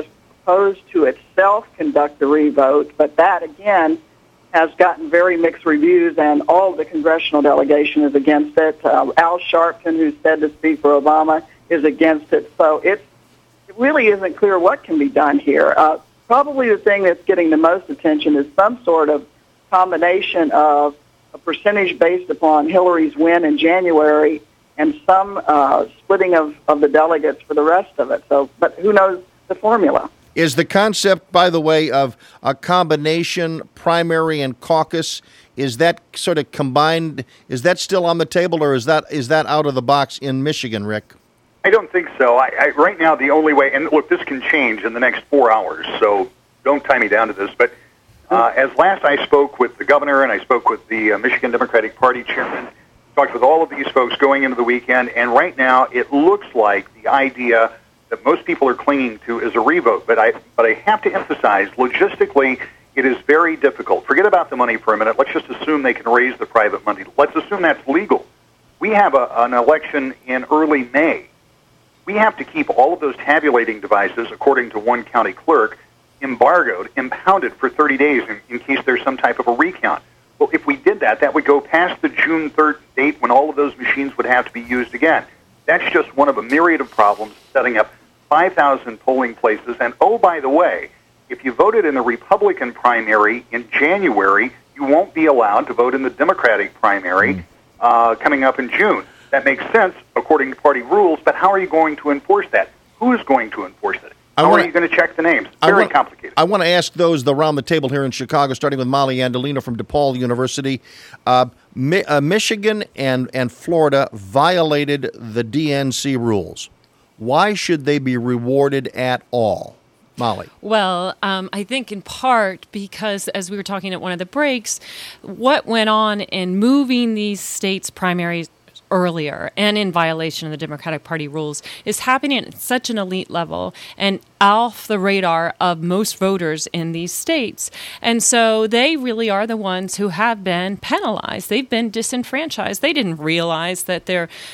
proposed to itself conduct the revote, but that, again, has gotten very mixed reviews, and all the congressional delegation is against it. Al Sharpton, who's said to speak for Obama, is against it. So it really isn't clear what can be done here. Probably the thing that's getting the most attention is some sort of combination of a percentage based upon Hillary's win in January and some splitting of the delegates for the rest of it. So, but who knows the formula? Is the concept, by the way, of a combination primary and caucus, is that sort of combined, is that still on the table, or is that out of the box in Michigan, Rick? I don't think so. Right now, the only way, and look, this can change in the next 4 hours, so don't tie me down to this, but as last I spoke with the governor and I spoke with the Michigan Democratic Party chairman, talked with all of these folks going into the weekend, and right now it looks like the idea that most people are clinging to is a revote. But I have to emphasize, logistically, it is very difficult. Forget about the money for a minute. Let's just assume they can raise the private money. Let's assume that's legal. We have an election in early May. We have to keep all of those tabulating devices, according to one county clerk, embargoed, impounded for 30 days in case there's some type of a recount. Well, if we did that, that would go past the June 3rd date when all of those machines would have to be used again. That's just one of a myriad of problems setting up 5,000 polling places. And, oh, by the way, if you voted in the Republican primary in January, you won't be allowed to vote in the Democratic primary coming up in June. That makes sense according to party rules, but how are you going to enforce that? Who is going to enforce it? How are you going to check the names? Very complicated. I want to ask those around the table here in Chicago, starting with Molly Andolino from DePaul University. Michigan and Florida violated the DNC rules. Why should they be rewarded at all? Molly. Well, I think in part because, as we were talking at one of the breaks, what went on in moving these states' primaries earlier and in violation of the Democratic Party rules is happening at such an elite level and off the radar of most voters in these states. And so they really are the ones who have been penalized. They've been disenfranchised. They didn't realize that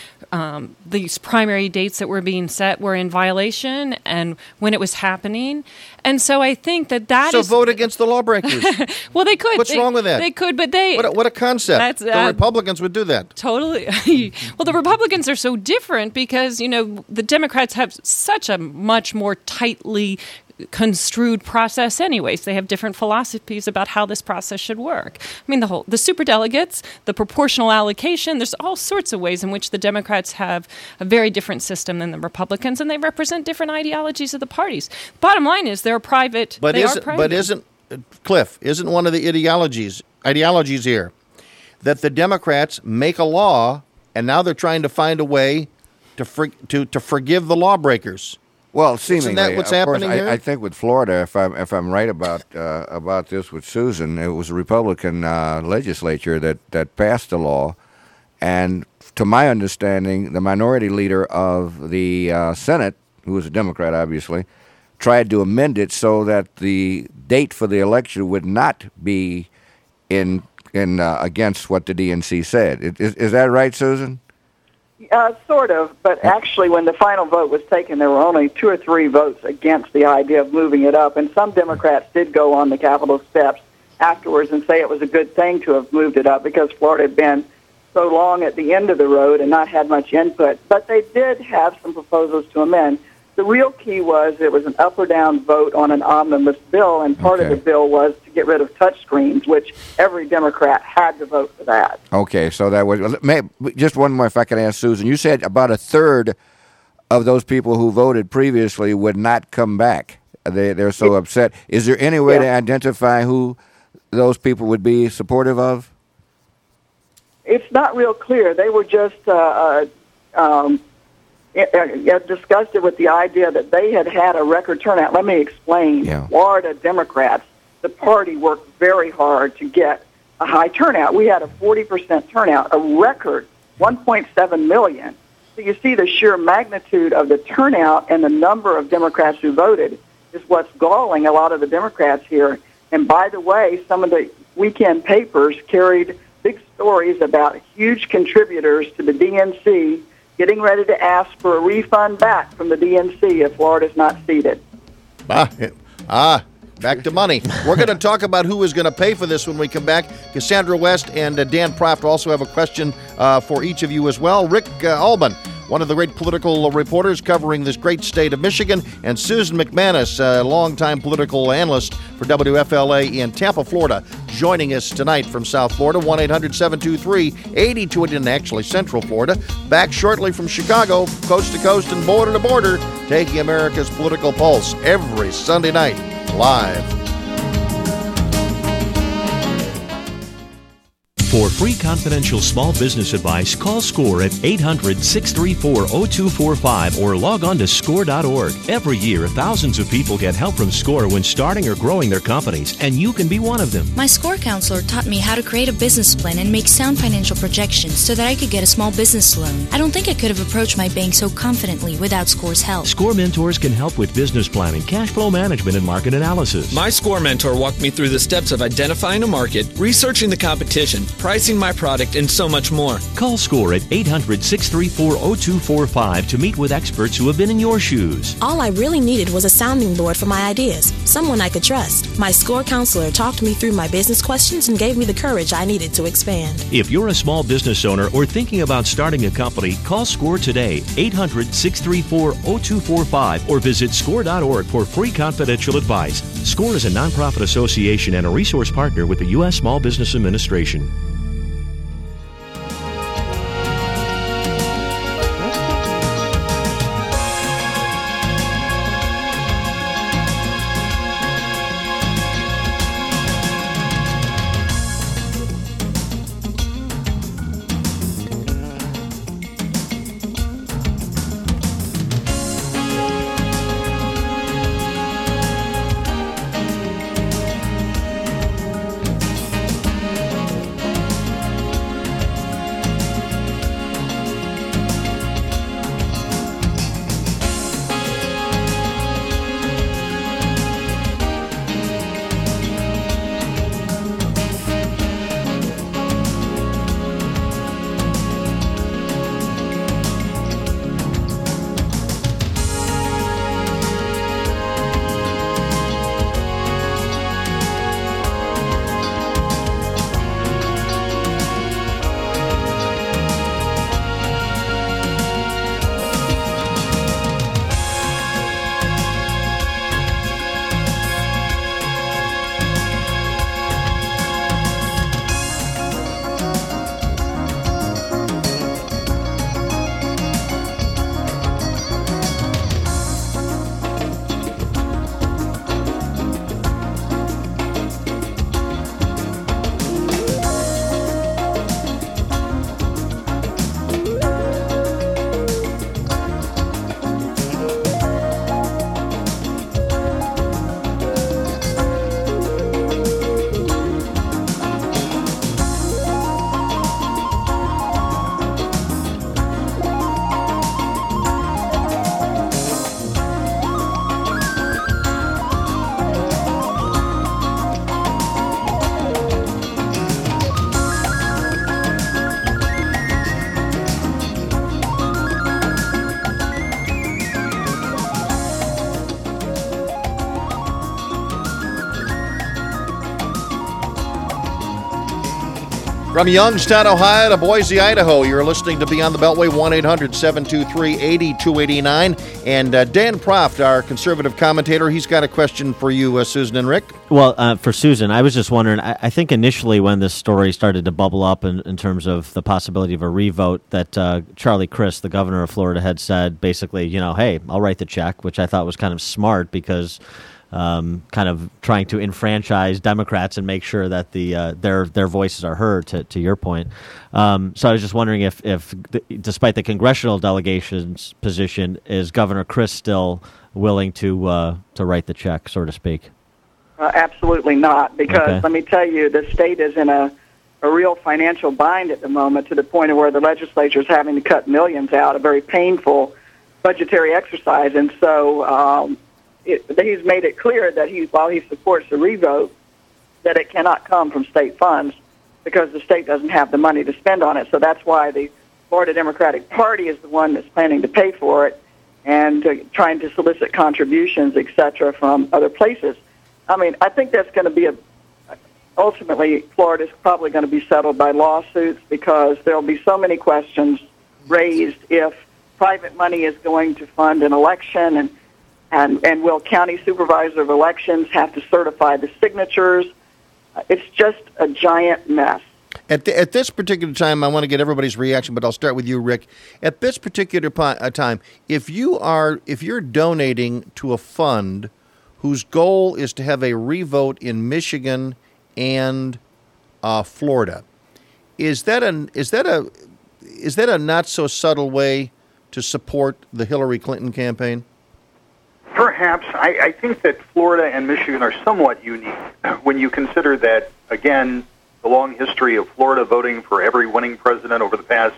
these primary dates that were being set were in violation and when it was happening. And so I think that So vote against the lawbreakers. Well, they could. What's wrong with that? They could, but they... What a concept. The Republicans would do that. Totally. Well, the Republicans are so different because, the Democrats have such a much more tightly construed process anyways. They have different philosophies about how this process should work. I mean, the superdelegates, the proportional allocation, there's all sorts of ways in which the Democrats have a very different system than the Republicans, and they represent different ideologies of the parties. Bottom line is they're private. But isn't Cliff, isn't one of the ideologies here that the Democrats make a law and now they're trying to find a way to forgive the lawbreakers? Well, seemingly, isn't that what's happening here? I think with Florida, if I'm right about this with Susan, it was a Republican legislature that passed the law, and to my understanding, the minority leader of the Senate, who was a Democrat, obviously, tried to amend it so that the date for the election would not be in against what the DNC said. Is that right, Susan? Sort of, but actually when the final vote was taken, there were only 2 or 3 votes against the idea of moving it up, and some Democrats did go on the Capitol steps afterwards and say it was a good thing to have moved it up because Florida had been so long at the end of the road and not had much input. But they did have some proposals to amend. The real key was it was an up or down vote on an omnibus bill, and part of the bill was to get rid of touchscreens, which every Democrat had to vote for that. Okay, so that was just one more, if I can ask Susan. You said about a third of those people who voted previously would not come back. They're so upset. Is there any way to identify who those people would be supportive of? It's not real clear. They were just discussed it with the idea that they had a record turnout. Let me explain. Florida Democrats, the party worked very hard to get a high turnout. We had a 40% turnout, a record 1.7 million. So you see the sheer magnitude of the turnout and the number of Democrats who voted is what's galling a lot of the Democrats here. And by the way, some of the weekend papers carried big stories about huge contributors to the DNC getting ready to ask for a refund back from the DNC if Florida's not seated. Back to money. We're going to talk about who is going to pay for this when we come back. Cassandra West and Dan Proft also have a question for each of you as well. Rick Alban, one of the great political reporters covering this great state of Michigan, and Susan McManus, a longtime political analyst for WFLA in Tampa, Florida, joining us tonight from South Florida, 1-800-723-8288, and actually Central Florida. Back shortly from Chicago, coast to coast and border to border, taking America's political pulse every Sunday night, live. For free confidential small business advice, call SCORE at 800-634-0245 or log on to SCORE.org. Every year, thousands of people get help from SCORE when starting or growing their companies, and you can be one of them. My SCORE counselor taught me how to create a business plan and make sound financial projections so that I could get a small business loan. I don't think I could have approached my bank so confidently without SCORE's help. SCORE mentors can help with business planning, cash flow management, and market analysis. My SCORE mentor walked me through the steps of identifying a market, researching the competition, pricing my product, and so much more. Call SCORE at 800-634-0245 to meet with experts who have been in your shoes. All I really needed was a sounding board for my ideas, someone I could trust. My SCORE counselor talked me through my business questions and gave me the courage I needed to expand. If you're a small business owner or thinking about starting a company, call SCORE today, 800-634-0245, or visit SCORE.org for free confidential advice. SCORE is a nonprofit association and a resource partner with the U.S. Small Business Administration. From Youngstown, Ohio to Boise, Idaho, you're listening to Beyond the Beltway, 1-800-723-8289. And Dan Proft, our conservative commentator, he's got a question for you, Susan and Rick. Well, for Susan, I was just wondering, I think initially when this story started to bubble up in terms of the possibility of a revote, that Charlie Crist, the governor of Florida, had said basically, hey, I'll write the check, which I thought was kind of smart because kind of trying to enfranchise Democrats and make sure that their voices are heard, to your point. So I was just wondering if despite the congressional delegation's position, is Governor Crist still willing to write the check, so to speak? Absolutely not, because let me tell you, the state is in a real financial bind at the moment, to the point of where the legislature is having to cut millions out, a very painful budgetary exercise. And so he's made it clear that while he supports the revote, that it cannot come from state funds because the state doesn't have the money to spend on it. So that's why the Florida Democratic Party is the one that's planning to pay for it. and trying to solicit contributions, et cetera, from other places. I mean, I think that's going to be ultimately, Florida's probably going to be settled by lawsuits because there'll be so many questions raised if private money is going to fund an election, and will county supervisor of elections have to certify the signatures? It's just a giant mess. At this particular time, I want to get everybody's reaction, but I'll start with you, Rick. At this particular time, if you're donating to a fund whose goal is to have a revote in Michigan and Florida, is that a not so subtle way to support the Hillary Clinton campaign? Perhaps. I think that Florida and Michigan are somewhat unique when you consider that, again, the long history of Florida voting for every winning president over the past,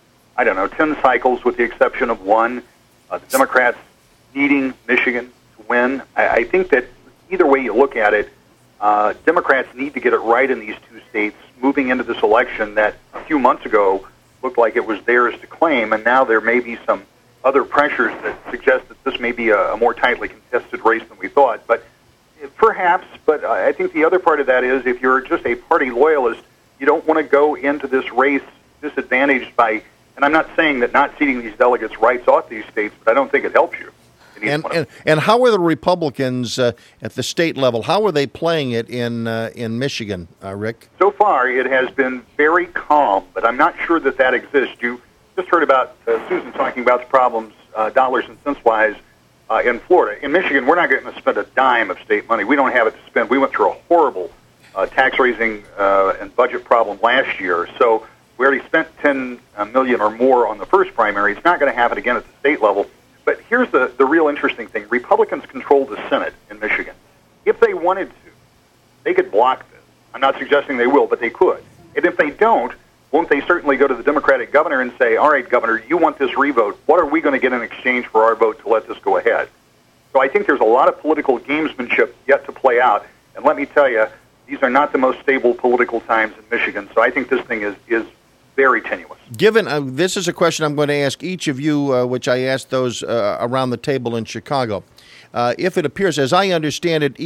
10 cycles with the exception of one, the Democrats needing Michigan to win. I think that either way you look at it, Democrats need to get it right in these two states moving into this election that a few months ago looked like it was theirs to claim, and now there may be some other pressures that suggest that this may be a more tightly contested race than we thought. But perhaps, but I think the other part of that is if you're just a party loyalist, you don't want to go into this race disadvantaged by, and I'm not saying that not seating these delegates writes off these states, but I don't think it helps you. And how are the Republicans at the state level? How are they playing it in Michigan, Rick? So far, it has been very calm, but I'm not sure that exists. You just heard about Susan talking about the problems, dollars and cents wise, in Florida. In Michigan, we're not going to spend a dime of state money. We don't have it to spend. We went through a horrible tax raising and budget problem last year, so we already spent $10 million or more on the first primary. It's not going to happen again at the state level. But here's the real interesting thing. Republicans control the Senate in Michigan. If they wanted to, they could block this. I'm not suggesting they will, but they could. And if they don't, won't they certainly go to the Democratic governor and say, all right, Governor, you want this revote. What are we going to get in exchange for our vote to let this go ahead? So I think there's a lot of political gamesmanship yet to play out. And let me tell you, these are not the most stable political times in Michigan. So I think this thing is very tenuous. Given this is a question I'm going to ask each of you, which I asked those around the table in Chicago. If it appears, as I understand it,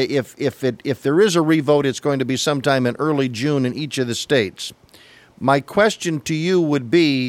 if there is a revote, it's going to be sometime in early June in each of the states. My question to you would be,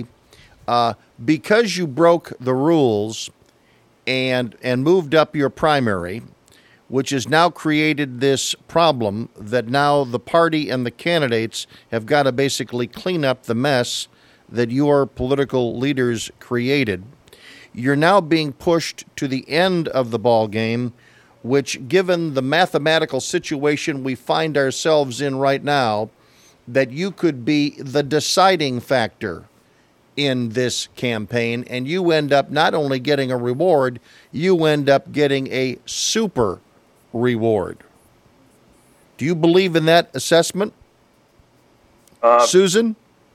because you broke the rules and moved up your primary, which has now created this problem that now the party and the candidates have got to basically clean up the mess that your political leaders created. You're now being pushed to the end of the ball game, which, given the mathematical situation we find ourselves in right now, that you could be the deciding factor in this campaign, and you end up not only getting a reward, you end up getting a super reward. Do you believe in that assessment, Susan?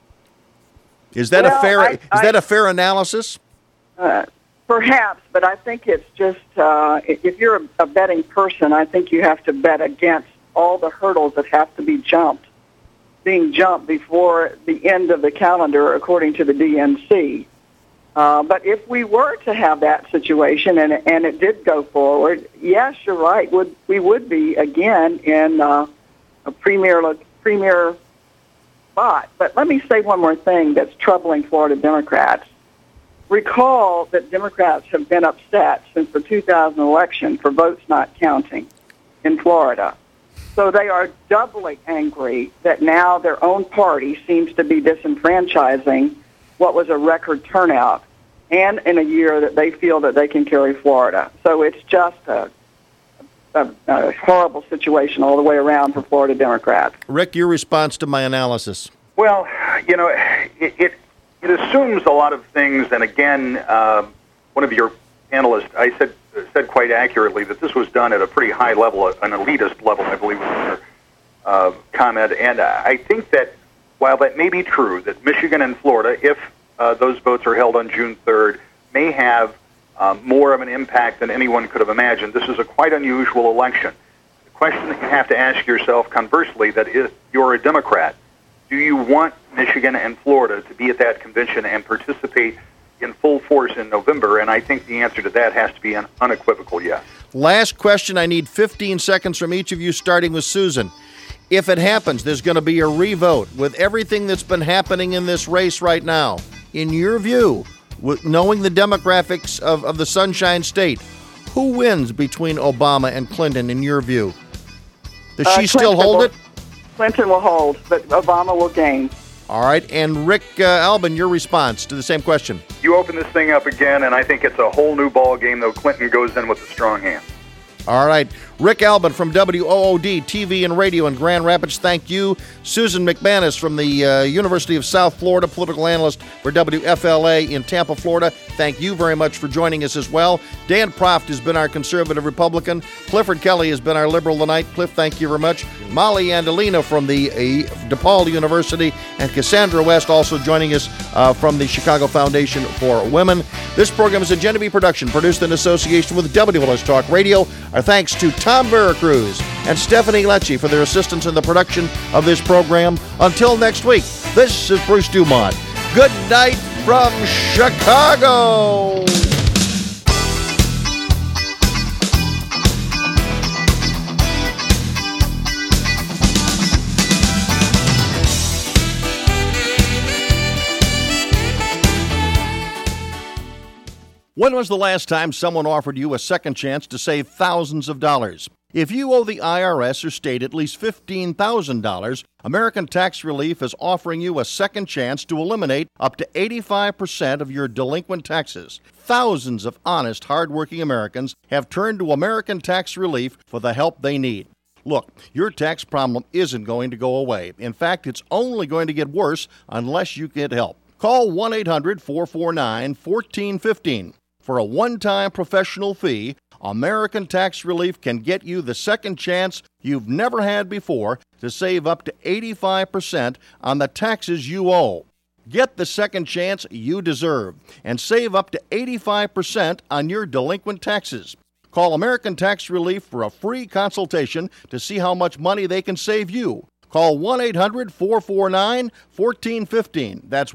Is that a fair analysis? Perhaps, but I think it's just if you're a betting person, I think you have to bet against all the hurdles that have to be being jumped before the end of the calendar, according to the DNC. But if we were to have that situation and it did go forward, yes, you're right. We would be again in a premier spot. But let me say one more thing that's troubling Florida Democrats. Recall that Democrats have been upset since the 2000 election for votes not counting in Florida. So they are doubly angry that now their own party seems to be disenfranchising what was a record turnout, and in a year that they feel that they can carry Florida. So it's just a horrible situation all the way around for Florida Democrats. Rick, your response to my analysis? Well, it assumes a lot of things, and again, one of your panelists, I said quite accurately that this was done at a pretty high level, an elitist level, I believe was your comment. And I think that while that may be true, that Michigan and Florida, if those votes are held on June 3rd, may have more of an impact than anyone could have imagined. This is a quite unusual election. The question that you have to ask yourself, conversely, that if you're a Democrat, do you want Michigan and Florida to be at that convention and participate in full force in November, and I think the answer to that has to be an unequivocal yes. Last question. I need 15 seconds from each of you, starting with Susan. If it happens, there's going to be a revote. With everything that's been happening in this race right now, in your view, knowing the demographics of the Sunshine State, who wins between Obama and Clinton, in your view? Does she still hold it? Clinton will hold, but Obama will gain. All right. And Rick Albin, your response to the same question. You open this thing up again, and I think it's a whole new ball game, though Clinton goes in with a strong hand. All right. Rick Albin from WOOD TV and Radio in Grand Rapids, thank you. Susan McManus from the University of South Florida, political analyst for WFLA in Tampa, Florida, thank you very much for joining us as well. Dan Proft has been our conservative Republican. Clifford Kelly has been our liberal tonight. Cliff, thank you very much. Molly Andalina from the DePaul University, and Cassandra West also joining us from the Chicago Foundation for Women. This program is a Genevieve production, produced in association with WLS Talk Radio. Our thanks to Tom Veracruz and Stephanie Lecce for their assistance in the production of this program. Until next week, this is Bruce Dumont. Good night from Chicago. When was the last time someone offered you a second chance to save thousands of dollars? If you owe the IRS or state at least $15,000, American Tax Relief is offering you a second chance to eliminate up to 85% of your delinquent taxes. Thousands of honest, hardworking Americans have turned to American Tax Relief for the help they need. Look, your tax problem isn't going to go away. In fact, it's only going to get worse unless you get help. Call 1-800-449-1415. For a one-time professional fee, American Tax Relief can get you the second chance you've never had before to save up to 85% on the taxes you owe. Get the second chance you deserve and save up to 85% on your delinquent taxes. Call American Tax Relief for a free consultation to see how much money they can save you. Call 1-800-449-1415. That's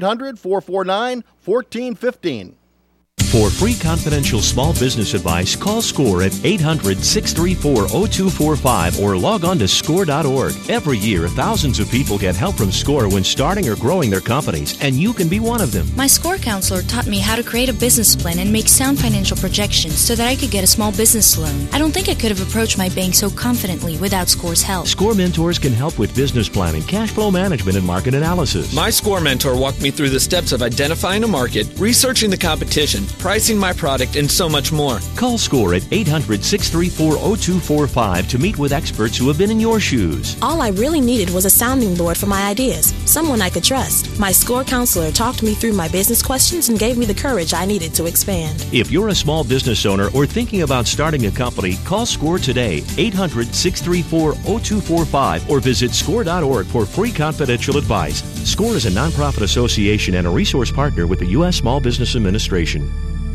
1-800-449-1415. For free confidential small business advice, call SCORE at 800-634-0245 or log on to SCORE.org. Every year, thousands of people get help from SCORE when starting or growing their companies, and you can be one of them. My SCORE counselor taught me how to create a business plan and make sound financial projections so that I could get a small business loan. I don't think I could have approached my bank so confidently without SCORE's help. SCORE mentors can help with business planning, cash flow management, and market analysis. My SCORE mentor walked me through the steps of identifying a market, researching the competition, pricing my product, and so much more. Call SCORE at 800-634-0245 to meet with experts who have been in your shoes. All I really needed was a sounding board for my ideas, someone I could trust. My SCORE counselor talked me through my business questions and gave me the courage I needed to expand. If you're a small business owner or thinking about starting a company, call SCORE today, 800-634-0245, or visit SCORE.org for free confidential advice. SCORE is a nonprofit association and a resource partner with the U.S. Small Business Administration.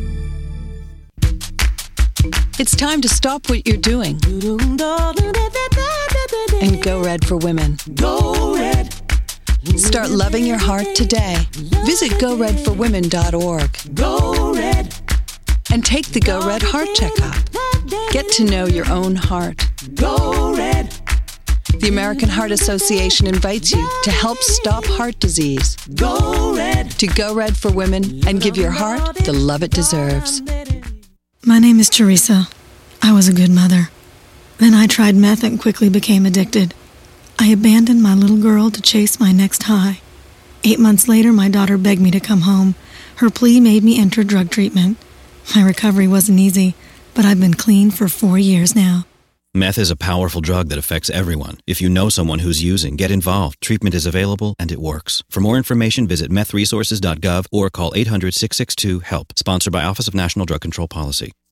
It's time to stop what you're doing and go red for women. Go red. Start loving your heart today. Visit GoRedForWomen.org. Go red. And take the Go Red Heart Checkup. Get to know your own heart. Go red. The American Heart Association invites you to help stop heart disease. Go red. To Go Red for Women and give your heart the love it deserves. My name is Teresa. I was a good mother. Then I tried meth and quickly became addicted. I abandoned my little girl to chase my next high. 8 months later, my daughter begged me to come home. Her plea made me enter drug treatment. My recovery wasn't easy, but I've been clean for 4 years now. Meth is a powerful drug that affects everyone. If you know someone who's using, get involved. Treatment is available and it works. For more information, visit methresources.gov or call 800-662-HELP. Sponsored by Office of National Drug Control Policy.